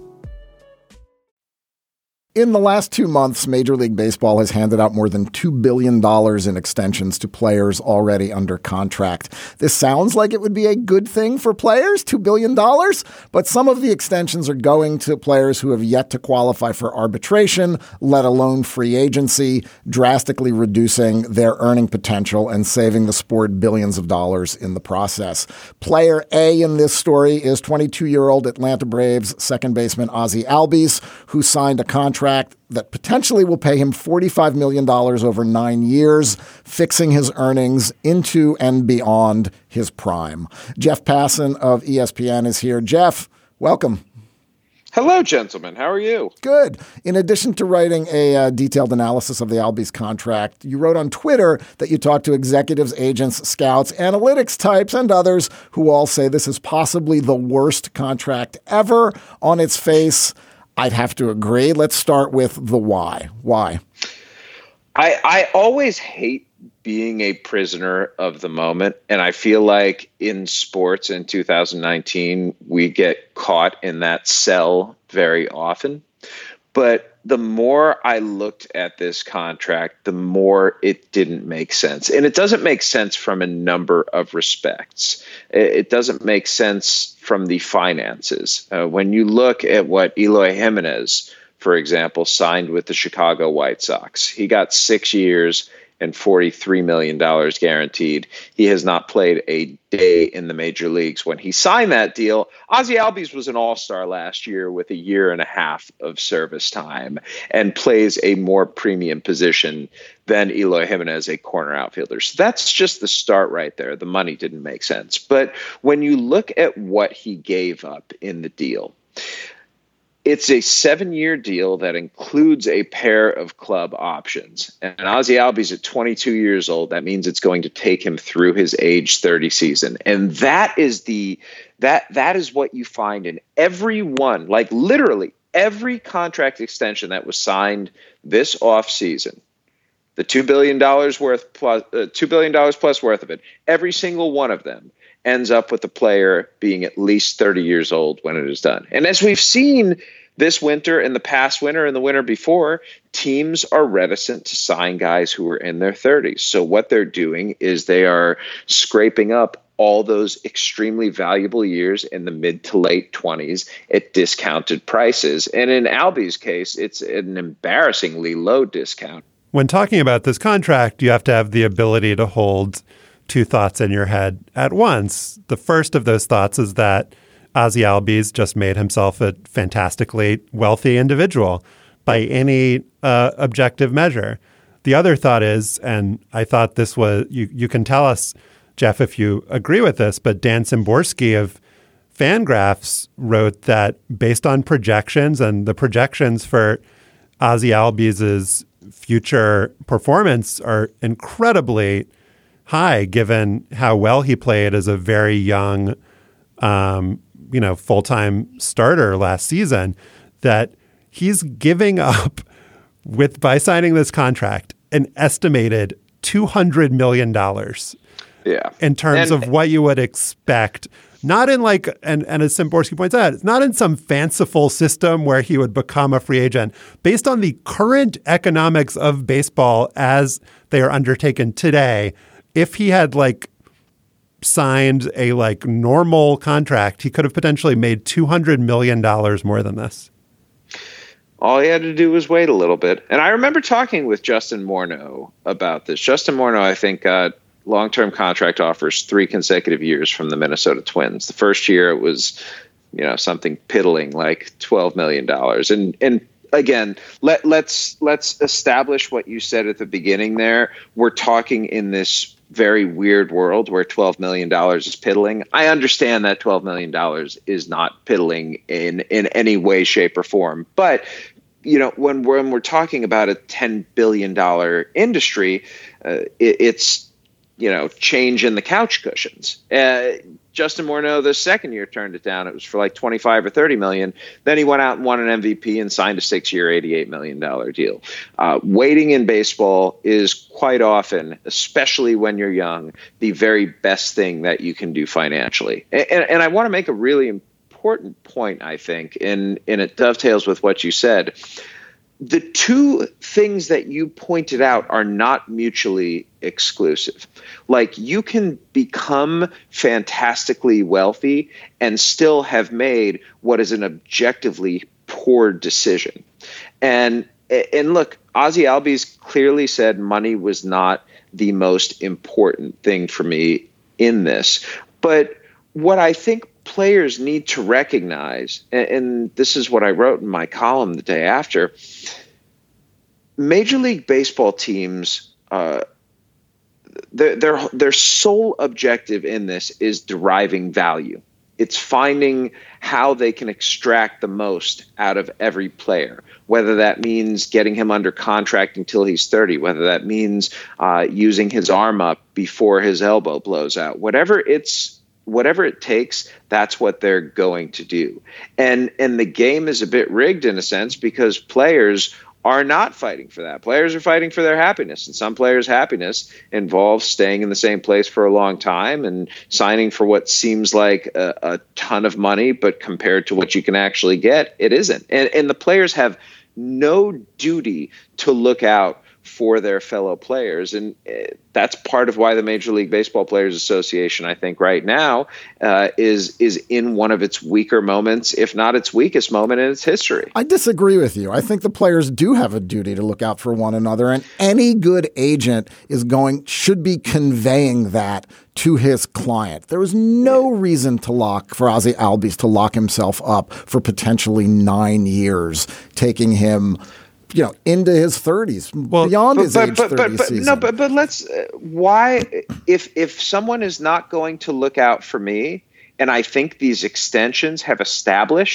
In the last 2 months, Major League Baseball has handed out more than $2 billion in extensions to players already under contract. This sounds like it would be a good thing for players, $2 billion, but some of the extensions are going to players who have yet to qualify for arbitration, let alone free agency, drastically reducing their earning potential and saving the sport billions of dollars in the process. Player A in this story is 22-year-old Atlanta Braves second baseman Ozzie Albies, who signed a contract that potentially will pay him $45 million over 9 years, fixing his earnings into and beyond his prime. Jeff Passan of ESPN is here. Jeff, welcome. Hello, gentlemen. How are you? Good. In addition to writing a detailed analysis of the Albies contract, you wrote on Twitter that you talked to executives, agents, scouts, analytics types, and others who all say this is possibly the worst contract ever on its face. I'd have to agree. Let's start with the why. Why? I always hate being a prisoner of the moment. And I feel like in sports in 2019, we get caught in that cell very often. But the more I looked at this contract, the more it didn't make sense. And it doesn't make sense from a number of respects. It doesn't make sense from the finances. When you look at what Eloy Jimenez, for example, signed with the Chicago White Sox, he got 6 years and $43 million guaranteed. He has not played a day in the major leagues. When he signed that deal, Ozzie Albies was an all-star last year with 1.5 years of service time and plays a more premium position than Eloy Jimenez, a corner outfielder. So that's just the start right there. The money didn't make sense. But when you look at what he gave up in the deal, It's a 7-year deal that includes a pair of club options. And Ozzie Albies at 22 years old, that means it's going to take him through his age 30 season. And that is that is what you find in every one, like literally every contract extension that was signed this offseason. The $2 billion worth plus $2 billion plus worth of it. Every single one of them ends up with the player being at least 30 years old when it is done. And as we've seen this winter and the past winter and the winter before, teams are reticent to sign guys who are in their 30s. So what they're doing is they are scraping up all those extremely valuable years in the mid to late 20s at discounted prices. And in Albies' case, it's an embarrassingly low discount. When talking about this contract, you have to have the ability to hold two thoughts in your head at once. The first of those thoughts is that Ozzie Albies just made himself a fantastically wealthy individual by any objective measure. The other thought is, and I thought this was, you can tell us, Jeff, if you agree with this, but Dan Szymborski of Fangraphs wrote that based on projections and the projections for Ozzie Albies' future performance are incredibly high, given how well he played as a very young, full-time starter last season, that he's giving up by signing this contract, an estimated $200 million in terms of what you would expect. Not in and as Szymborski points out, it's not in some fanciful system where he would become a free agent. Based on the current economics of baseball as they are undertaken today, if he had signed a normal contract, he could have potentially made $200 million more than this. All he had to do was wait a little bit. And I remember talking with Justin Morneau about this. Justin Morneau, I think, got long-term contract offers 3 consecutive years from the Minnesota Twins. The first year it was, something piddling like $12 million. And again, let's establish what you said at the beginning there. We're talking in this very weird world where $12 million is piddling. I understand that $12 million is not piddling in any way, shape, or form. But, when we're talking about a $10 billion industry, it's, change in the couch cushions. Justin Morneau, the second year, turned it down. It was for 25 or 30 million. Then he went out and won an MVP and signed a 6-year, $88 million deal. Waiting in baseball is quite often, especially when you're young, the very best thing that you can do financially. And I want to make a really important point, I think, and it dovetails with what you said. The two things that you pointed out are not mutually exclusive. You can become fantastically wealthy and still have made what is an objectively poor decision. And look, Ozzie Albies clearly said money was not the most important thing for me in this. But what I think players need to recognize, and this is what I wrote in my column the day after, Major League Baseball teams, their sole objective in this is deriving value. It's finding how they can extract the most out of every player, whether that means getting him under contract until he's 30, whether that means using his arm up before his elbow blows out, whatever it takes, that's what they're going to do. And the game is a bit rigged in a sense because players are not fighting for that. Players are fighting for their happiness. And some players' happiness involves staying in the same place for a long time and signing for what seems like a ton of money, but compared to what you can actually get, it isn't. And the players have no duty to look out for their fellow players. And that's part of why the Major League Baseball Players Association, I think right now, is in one of its weaker moments, if not its weakest moment in its history. I disagree with you. I think the players do have a duty to look out for one another, and any good agent should be conveying that to his client. There was no reason for Ozzie Albies to lock himself up for potentially 9 years, taking him into his 30s, beyond his age 30 season. No, but let's why if someone is not going to look out for me, and I think these extensions have established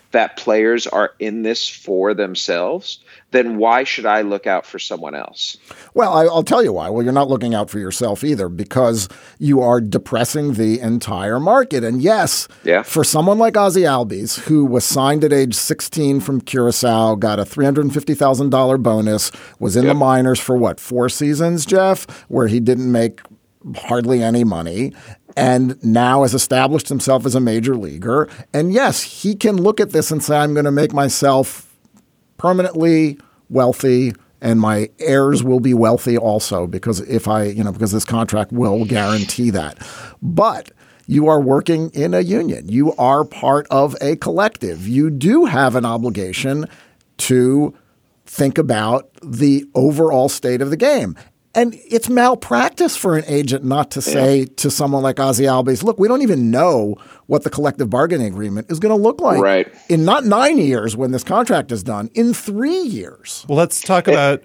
that players are in this for themselves, then why should I look out for someone else? Well, I'll tell you why. Well, you're not looking out for yourself either, because you are depressing the entire market. And yes, for someone like Ozzie Albies, who was signed at age 16 from Curacao, got a $350,000 bonus, was in the minors for 4 seasons, Jeff, where he didn't make hardly any money, and now has established himself as a major leaguer. And yes, he can look at this and say, I'm going to make myself permanently wealthy, and my heirs will be wealthy also, because because this contract will guarantee that. But you are working in a union. You are part of a collective. You do have an obligation to think about the overall state of the game. And it's malpractice for an agent not to say to someone like Ozzie Albies, look, we don't even know what the collective bargaining agreement is going to look like in not 9 years when this contract is done, in 3 years. Well, let's talk about,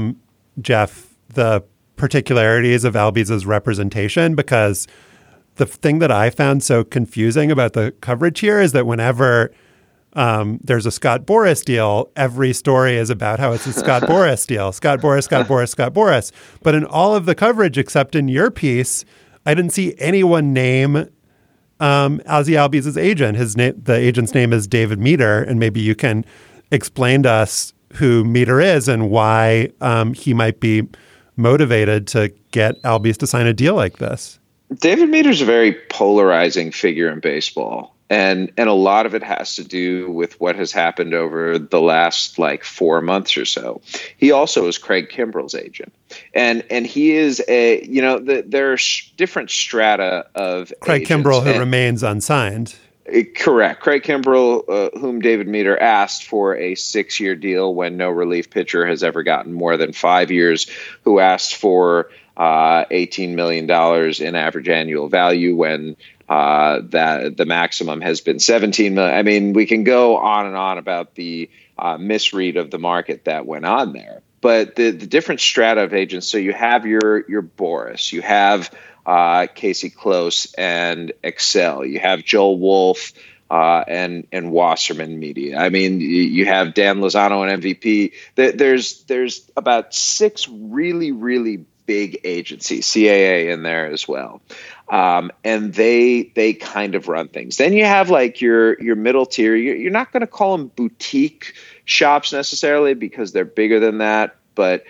Jeff, the particularities of Albies' representation, because the thing that I found so confusing about the coverage here is that whenever there's a Scott Boras deal, every story is about how it's a Scott Boras deal. Scott Boras, Scott Boras, Scott Boras. But in all of the coverage, except in your piece, I didn't see anyone name Ozzie Albies' agent. The agent's name is David Meter, and maybe you can explain to us who Meter is and why he might be motivated to get Albies to sign a deal like this. David Meter's a very polarizing figure in baseball. And a lot of it has to do with what has happened over the last 4 months or so. He also is Craig Kimbrell's agent. And he is there are different strata of Craig agents. Kimbrell, who remains unsigned. Correct. Craig Kimbrell, whom David Meter asked for a 6-year deal when no relief pitcher has ever gotten more than 5 years, who asked for $18 million in average annual value when that the maximum has been 17 million. I mean, we can go on and on about the misread of the market that went on there. But the different strata of agents. So you have your Boras, you have Casey Close and Excel, you have Joel Wolfe and Wasserman Media. I mean, you have Dan Lozano and MVP. There's about 6 really, really big agencies, CAA in there as well. And they kind of run things. Then you have your middle tier. You're not going to call them boutique shops necessarily because they're bigger than that, but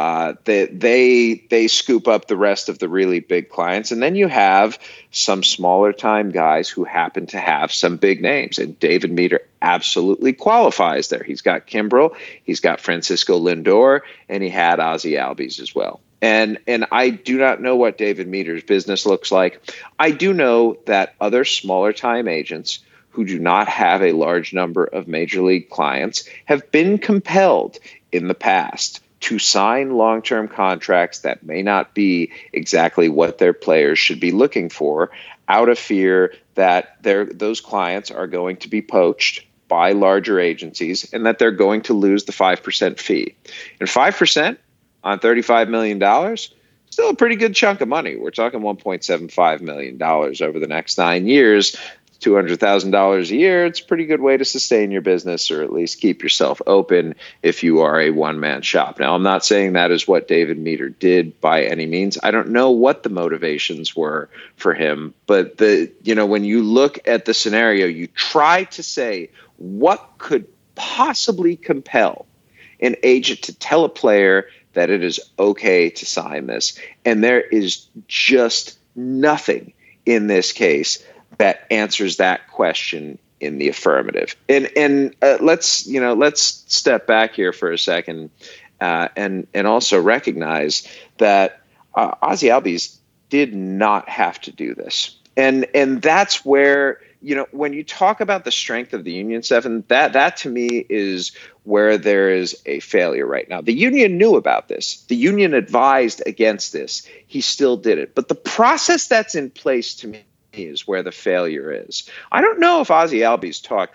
they scoop up the rest of the really big clients. And then you have some smaller time guys who happen to have some big names. And David Meter absolutely qualifies there. He's got Kimbrell, he's got Francisco Lindor, and he had Ozzie Albies as well. And I do not know what David Meter's business looks like. I do know that other smaller time agents who do not have a large number of major league clients have been compelled in the past to sign long-term contracts that may not be exactly what their players should be looking for, out of fear that those clients are going to be poached by larger agencies and that they're going to lose the 5% fee. And 5% on $35 million, still a pretty good chunk of money. We're talking $1.75 million over the next 9 years, $200,000 a year. It's a pretty good way to sustain your business, or at least keep yourself open if you are a one-man shop. Now, I'm not saying that is what David Meter did by any means. I don't know what the motivations were for him, but when you look at the scenario, you try to say what could possibly compel an agent to tell a player that it is okay to sign this. And there is just nothing in this case that answers that question in the affirmative. And let's step back here for a second and also recognize that Ozzie Albies did not have to do this. And that's where, when you talk about the strength of the union, Stephen, that to me is where there is a failure right now. The union knew about this. The union advised against this. He still did it. But the process that's in place to me is where the failure is. I don't know if Ozzie Albies talked with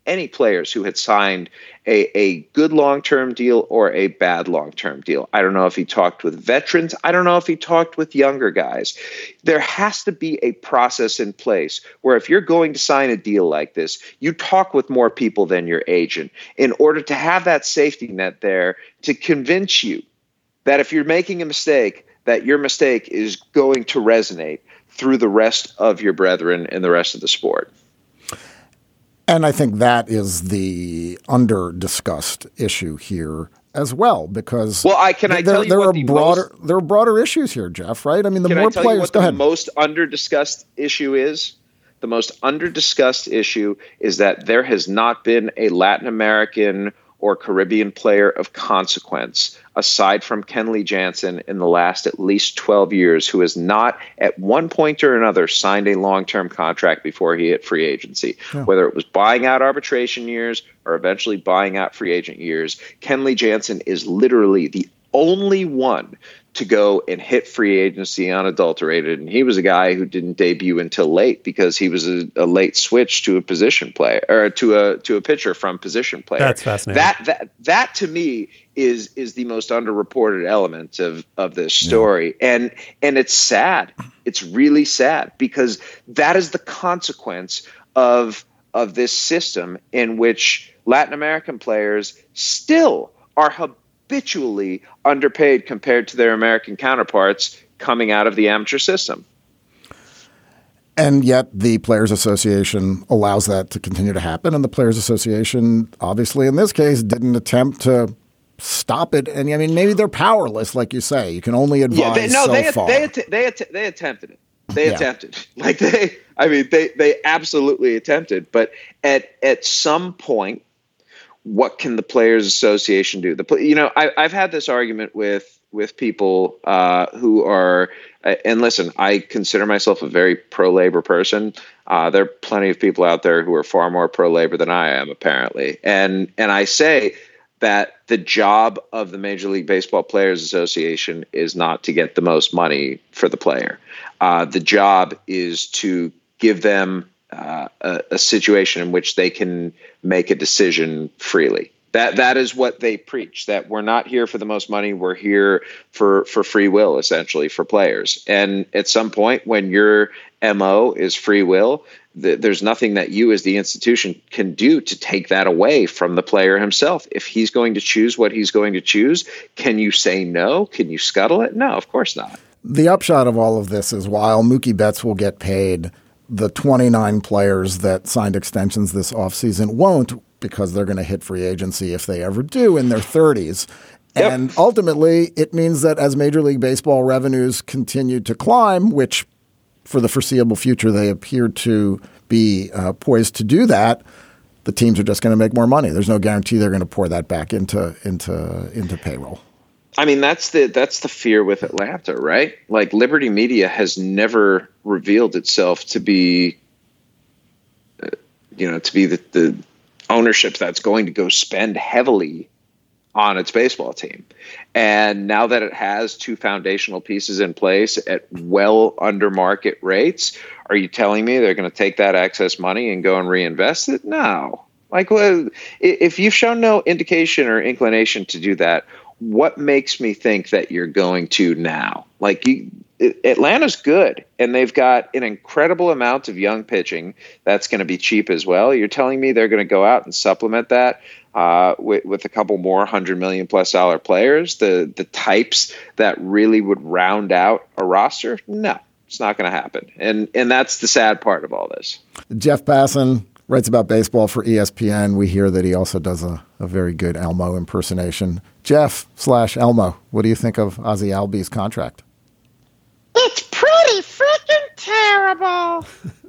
any players who had signed a good long-term deal or a bad long-term deal. I don't know if he talked with veterans. I don't know if he talked with younger guys. There has to be a process in place where if you're going to sign a deal like this, you talk with more people than your agent in order to have that safety net there to convince you that if you're making a mistake, that your mistake is going to resonate through the rest of your brethren and the rest of the sport. And I think that is the under-discussed issue here as well, because there are broader issues here, Jeff, right? I mean, the more players. Go ahead. The most under-discussed issue is? The most under-discussed issue is that there has not been a Latin American or Caribbean player of consequence, aside from Kenley Jansen, in the last at least 12 years, who has not at one point or another signed a long-term contract before he hit free agency. Yeah. Whether it was buying out arbitration years or eventually buying out free agent years, Kenley Jansen is literally the only one to go and hit free agency unadulterated. And he was a guy who didn't debut until late because he was a late switch to a position player, or to a pitcher from position player. That's fascinating. That to me is the most underreported element of this story. Yeah. And it's sad. It's really sad because that is the consequence of this system in which Latin American players still are habitually underpaid compared to their American counterparts coming out of the amateur system. And yet the Players Association allows that to continue to happen. And the Players Association, obviously, in this case, didn't attempt to stop it. And I mean, maybe they're powerless, like you say. You can only advise so far. They attempted it. They attempted. Like they absolutely attempted. But at some point, what can the Players Association do? I've had this argument with people who are, and listen, I consider myself a very pro-labor person. There are plenty of people out there who are far more pro-labor than I am, apparently. And I say that the job of the Major League Baseball Players Association is not to get the most money for the player. The job is to give them a situation in which they can make a decision freely. That is what they preach, that we're not here for the most money. We're here for free will, essentially, for players. And at some point when your MO is free will, there's nothing that you as the institution can do to take that away from the player himself. If he's going to choose what he's going to choose, can you say no? Can you scuttle it? No, of course not. The upshot of all of this is while Mookie Betts will get paid, the 29 players that signed extensions this offseason won't, because they're going to hit free agency if they ever do in their 30s. Yep. And ultimately, it means that as Major League Baseball revenues continue to climb, which for the foreseeable future they appear to be poised to do that, the teams are just going to make more money. There's no guarantee they're going to pour that back into payroll. I mean, that's the fear with Atlanta, right? Like Liberty Media has never revealed itself to be, the ownership that's going to go spend heavily on its baseball team. And now that it has two foundational pieces in place at well under market rates, are you telling me they're going to take that excess money and go and reinvest it? No. Like, well, if you've shown no indication or inclination to do that, what makes me think that you're going to now? Like, Atlanta's good, and they've got an incredible amount of young pitching that's going to be cheap as well. You're telling me they're going to go out and supplement that with a couple more $100 million+ players, the types that really would round out a roster? No, it's not going to happen. And that's the sad part of all this. Jeff Passan writes about baseball for ESPN. We hear that he also does a very good Elmo impersonation. Jeff/Elmo, what do you think of Ozzie Albies' contract? It's pretty freaking terrible.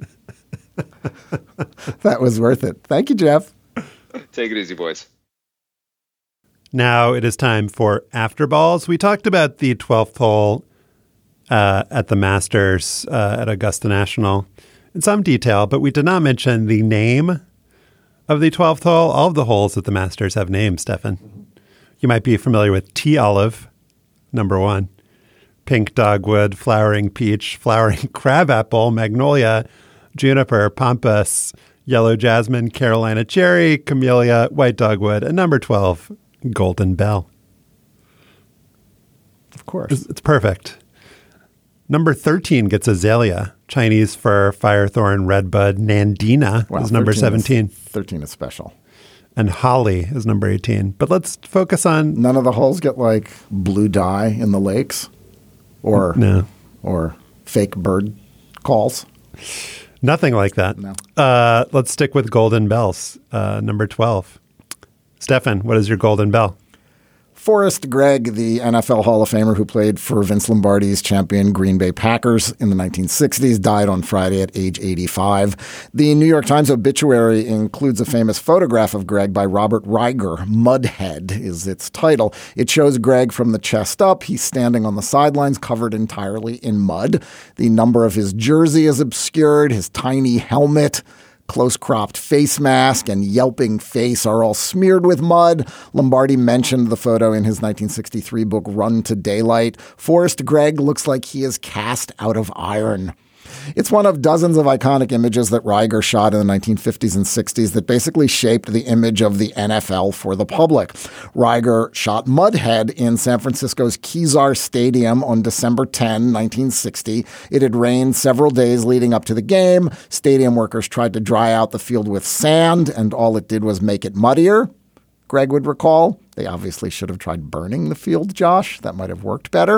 That was worth it. Thank you, Jeff. Take it easy, boys. Now it is time for After Balls. We talked about the 12th hole at the Masters at Augusta National in some detail, but we did not mention the name of the 12th hole. All of the holes at the Masters have names, Stefan. You might be familiar with Tea Olive, number 1, Pink Dogwood, Flowering Peach, Flowering Crabapple, Magnolia, Juniper, Pampas, Yellow Jasmine, Carolina Cherry, Camellia, White Dogwood, and number 12, Golden Bell. Of course. It's perfect. Number 13 gets Azalea, Chinese fir, firethorn, redbud. Nandina is number 17. 13 is special. And holly is number 18. But let's focus on... None of the hulls get like blue dye in the lakes? Or fake bird calls? Nothing like that. No. Let's stick with golden bells, number 12. Stefan, what is your golden bell? Forrest Gregg, the NFL Hall of Famer who played for Vince Lombardi's champion Green Bay Packers in the 1960s, died on Friday at age 85. The New York Times obituary includes a famous photograph of Gregg by Robert Reiger. Mudhead is its title. It shows Gregg from the chest up. He's standing on the sidelines covered entirely in mud. The number of his jersey is obscured. His tiny helmet, close-cropped face mask, and yelping face are all smeared with mud. Lombardi mentioned the photo in his 1963 book, Run to Daylight. Forrest Gregg looks like he is cast out of iron. It's one of dozens of iconic images that Reiger shot in the 1950s and 60s that basically shaped the image of the NFL for the public. Reiger shot Mudhead in San Francisco's Kezar Stadium on December 10, 1960. It had rained several days leading up to the game. Stadium workers tried to dry out the field with sand, and all it did was make it muddier. Gregg would recall. They obviously should have tried burning the field, Josh. That might have worked better.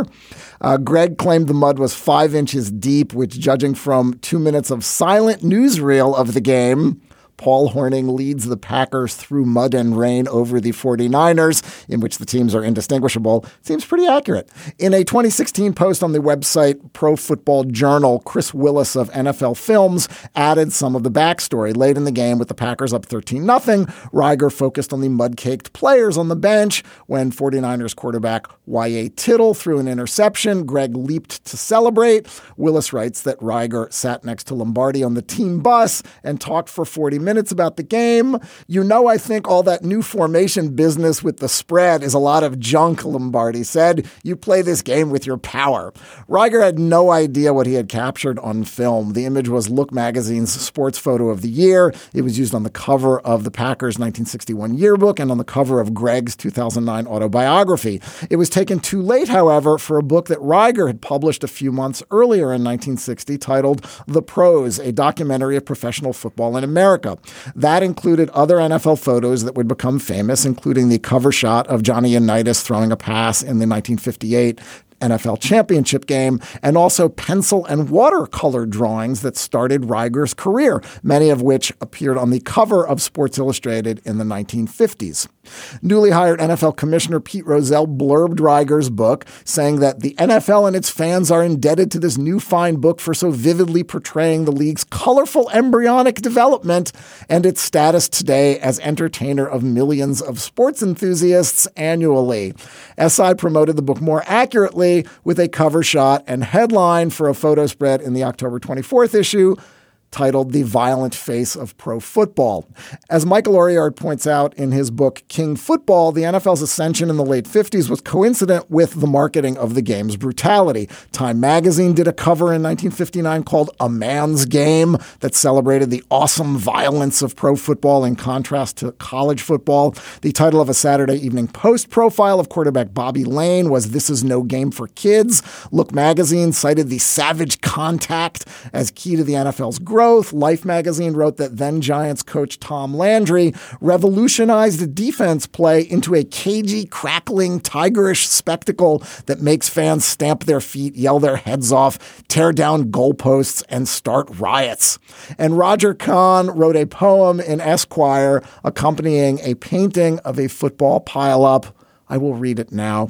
Gregg claimed the mud was 5 inches deep, which, judging from 2 minutes of silent newsreel of the game, Paul Hornung leads the Packers through mud and rain over the 49ers, in which the teams are indistinguishable, seems pretty accurate. In a 2016 post on the website Pro Football Journal, Chris Willis of NFL Films added some of the backstory. Late in the game, with the Packers up 13-0, Reiger focused on the mud-caked players on the bench. When 49ers quarterback Y.A. Tittle threw an interception, Gregg leaped to celebrate. Willis writes that Reiger sat next to Lombardi on the team bus and talked for 40 minutes about the game. I think all that new formation business with the spread is a lot of junk, Lombardi said. You play this game with your power. Reiger had no idea what he had captured on film. The image was Look magazine's sports photo of the year. It was used on the cover of the Packers' 1961 yearbook and on the cover of Gregg's 2009 autobiography. It was taken too late, however, for a book that Reiger had published a few months earlier in 1960 titled The Pros, a documentary of professional football in America. That included other NFL photos that would become famous, including the cover shot of Johnny Unitas throwing a pass in the 1958 NFL championship game, and also pencil and watercolor drawings that started Reiger's career, many of which appeared on the cover of Sports Illustrated in the 1950s. Newly hired NFL Commissioner Pete Rozelle blurbed Reiger's book, saying that the NFL and its fans are indebted to this new fine book for so vividly portraying the league's colorful embryonic development and its status today as entertainer of millions of sports enthusiasts annually. SI promoted the book more accurately with a cover shot and headline for a photo spread in the October 24th issue titled The Violent Face of Pro Football. As Michael Oriard points out in his book King Football, the NFL's ascension in the late 50s was coincident with the marketing of the game's brutality. Time magazine did a cover in 1959 called A Man's Game that celebrated the awesome violence of pro football in contrast to college football. The title of a Saturday Evening Post profile of quarterback Bobby Lane was This Is No Game for Kids. Look magazine cited the savage contact as key to the NFL's growth. Life magazine wrote that then Giants coach Tom Landry revolutionized defense play into a cagey, crackling, tigerish spectacle that makes fans stamp their feet, yell their heads off, tear down goalposts, and start riots. And Roger Kahn wrote a poem in Esquire accompanying a painting of a football pileup. I will read it now.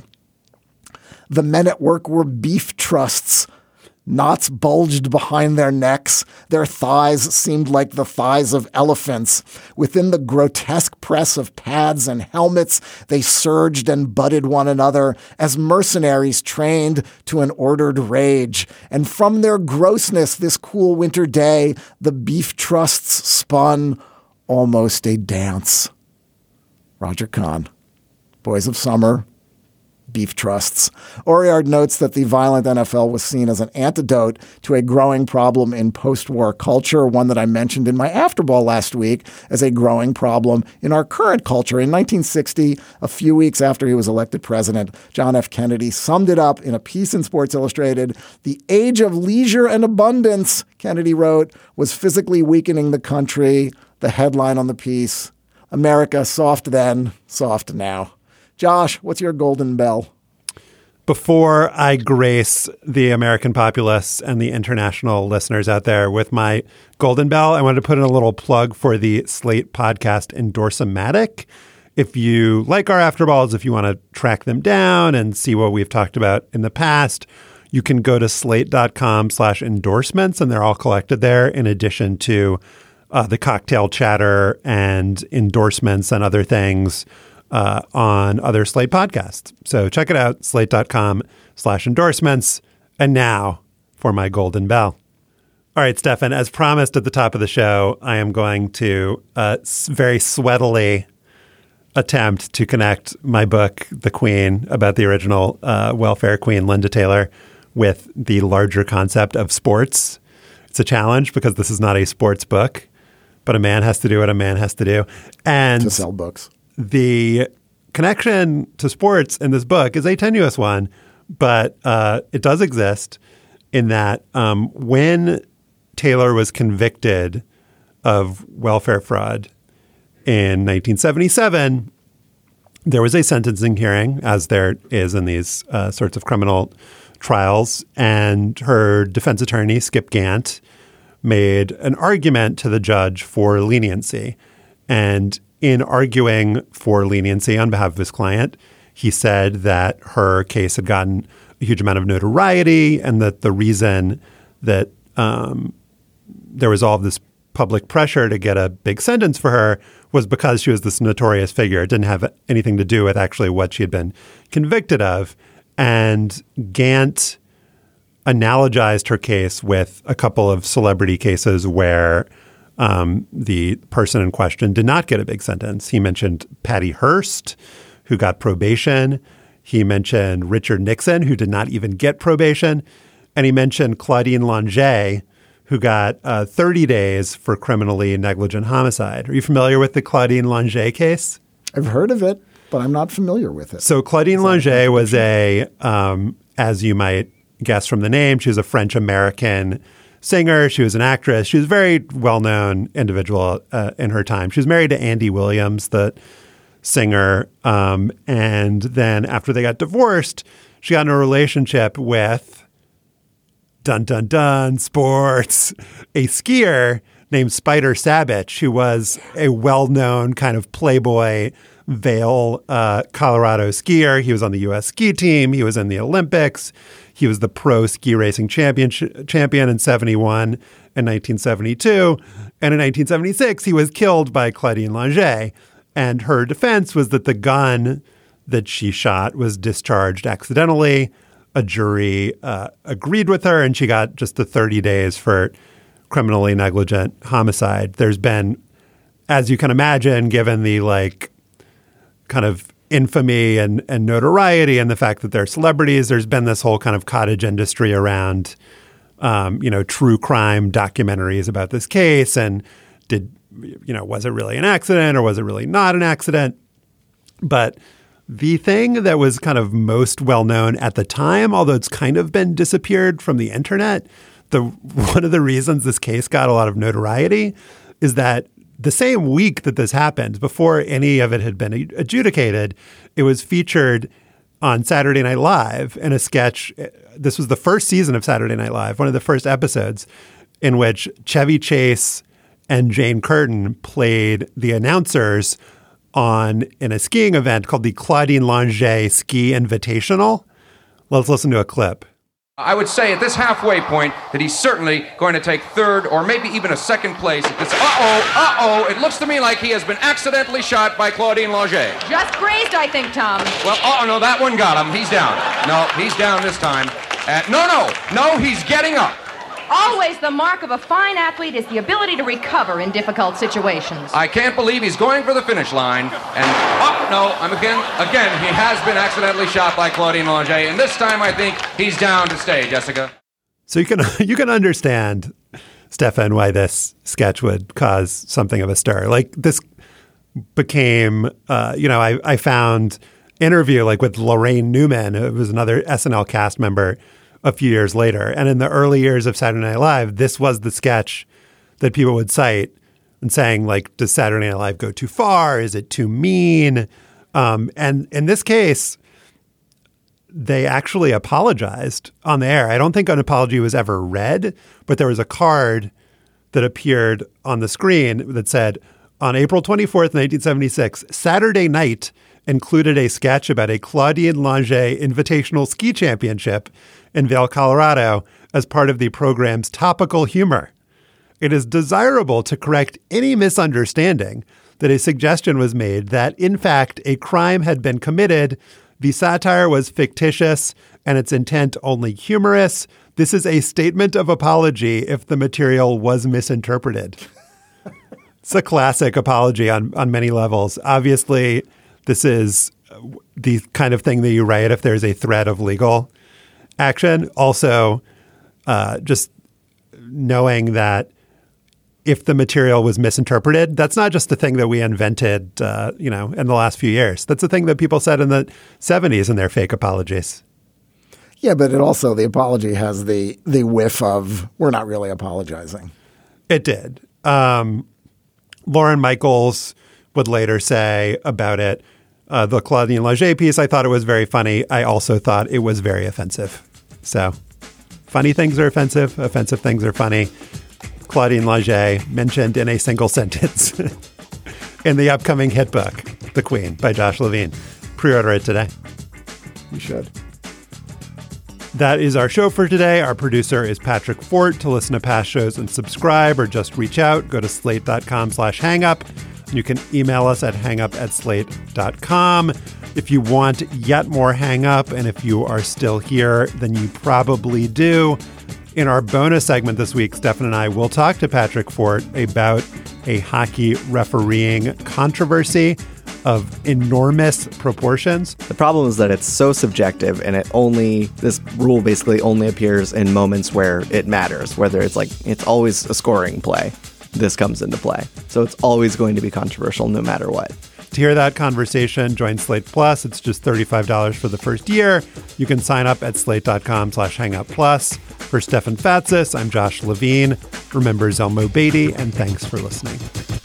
The men at work were beef trusts. Knots bulged behind their necks. Their thighs seemed like the thighs of elephants. Within the grotesque press of pads and helmets, they surged and butted one another as mercenaries trained to an ordered rage. And from their grossness this cool winter day, the beef trusts spun almost a dance. Roger Kahn, Boys of Summer, beef trusts. Oriard notes that the violent NFL was seen as an antidote to a growing problem in post-war culture, one that I mentioned in my Afterball last week as a growing problem in our current culture. In 1960, a few weeks after he was elected president, John F. Kennedy summed it up in a piece in Sports Illustrated. The age of leisure and abundance, Kennedy wrote, was physically weakening the country. The headline on the piece, America soft then, soft now. Josh, what's your golden bell? Before I grace the American populace and the international listeners out there with my golden bell, I wanted to put in a little plug for the Slate podcast Endorsomatic. If you like our Afterballs, if you want to track them down and see what we've talked about in the past, you can go to slate.com/endorsements, and they're all collected there in addition to the cocktail chatter and endorsements and other things on other Slate podcasts. So check it out, slate.com/endorsements. And now for my golden bell. All right, Stefan, as promised at the top of the show, I am going to very sweatily attempt to connect my book, The Queen, about the original welfare queen, Linda Taylor, with the larger concept of sports. It's a challenge because this is not a sports book. But a man has to do what a man has to do. And to sell books. The connection to sports in this book is a tenuous one, but it does exist in that when Taylor was convicted of welfare fraud in 1977, there was a sentencing hearing, as there is in these sorts of criminal trials, and her defense attorney, Skip Gant, made an argument to the judge for leniency. And in arguing for leniency on behalf of his client, he said that her case had gotten a huge amount of notoriety and that the reason that there was all of this public pressure to get a big sentence for her was because she was this notorious figure. It didn't have anything to do with actually what she had been convicted of. And Gant analogized her case with a couple of celebrity cases where the person in question did not get a big sentence. He mentioned Patty Hearst, who got probation. He mentioned Richard Nixon, who did not even get probation. And he mentioned Claudine Longet, who got 30 days for criminally negligent homicide. Are you familiar with the Claudine Longet case? I've heard of it, but I'm not familiar with it. So Claudine Longet was as you might guess from the name, she was a French-American singer. She was an actress. She was a very well-known individual in her time. She was married to Andy Williams, the singer. And then after they got divorced, she got in a relationship with, dun, dun, dun, sports, a skier named Spider Sabich, who was a well-known kind of playboy Vail, Colorado skier. He was on the U.S. ski team. He was in the Olympics. He was the pro ski racing champion in 71 and 1972. And in 1976, he was killed by Claudine Longet. And her defense was that the gun that she shot was discharged accidentally. A jury agreed with her, and she got just the 30 days for criminally negligent homicide. There's been, as you can imagine, given the kind of infamy and notoriety and the fact that they're celebrities, there's been this whole kind of cottage industry around, true crime documentaries about this case. And was it really an accident or was it really not an accident? But the thing that was kind of most well known at the time, although it's kind of been disappeared from the internet, one of the reasons this case got a lot of notoriety is that the same week that this happened, before any of it had been adjudicated, it was featured on Saturday Night Live in a sketch. This was the first season of Saturday Night Live, one of the first episodes, in which Chevy Chase and Jane Curtin played the announcers in a skiing event called the Claudine Longet Ski Invitational. Let's listen to a clip. I would say at this halfway point that he's certainly going to take third or maybe even a second place at this. It looks to me like he has been accidentally shot by Claudine Longet. Just grazed, I think, Tom. Well, no, that one got him. He's down. No, he's down this time. No, he's getting up. Always the mark of a fine athlete is the ability to recover in difficult situations. I can't believe he's going for the finish line. And, again, he has been accidentally shot by Claudine Longet. And this time I think he's down to stay, Jessica. So you can understand, Stefan, why this sketch would cause something of a stir. Like this became, I found interview like with Lorraine Newman, who was another SNL cast member a few years later. And in the early years of Saturday Night Live, this was the sketch that people would cite and saying, like, does Saturday Night Live go too far? Is it too mean? And in this case, they actually apologized on the air. I don't think an apology was ever read, but there was a card that appeared on the screen that said, on April 24th, 1976, Saturday Night included a sketch about a Claudine Longet Invitational Ski Championship in Vail, Colorado, as part of the program's topical humor. It is desirable to correct any misunderstanding that a suggestion was made that, in fact, a crime had been committed. The satire was fictitious and its intent only humorous. This is a statement of apology if the material was misinterpreted. It's a classic apology on many levels. Obviously, this is the kind of thing that you write if there's a threat of legal action. Also, just knowing that if the material was misinterpreted, that's not just the thing that we invented, in the last few years. That's the thing that people said in the 70s in their fake apologies. Yeah, but it also, the apology has the whiff of, we're not really apologizing. It did. Lauren Michaels would later say about it, the Claudine Longet piece, I thought it was very funny. I also thought it was very offensive. So funny things are offensive. Offensive things are funny. Claudine Longet mentioned in a single sentence in the upcoming hit book, The Queen by Josh Levine. Pre-order it today. You should. That is our show for today. Our producer is Patrick Fort. To listen to past shows and subscribe or just reach out, go to slate.com/hangup. You can email us at hangup@slate.com. If you want yet more Hang Up, and if you are still here, then you probably do. In our bonus segment this week, Stefan and I will talk to Patrick Fort about a hockey refereeing controversy of enormous proportions. The problem is that it's so subjective, and this rule basically only appears in moments where it matters, whether it's always a scoring play. This comes into play. So it's always going to be controversial no matter what. To hear that conversation, join Slate Plus. It's just $35 for the first year. You can sign up at slate.com/hangup+. For Stefan Fatsis, I'm Josh Levine. Remember Zelmo Beatty, and thanks for listening.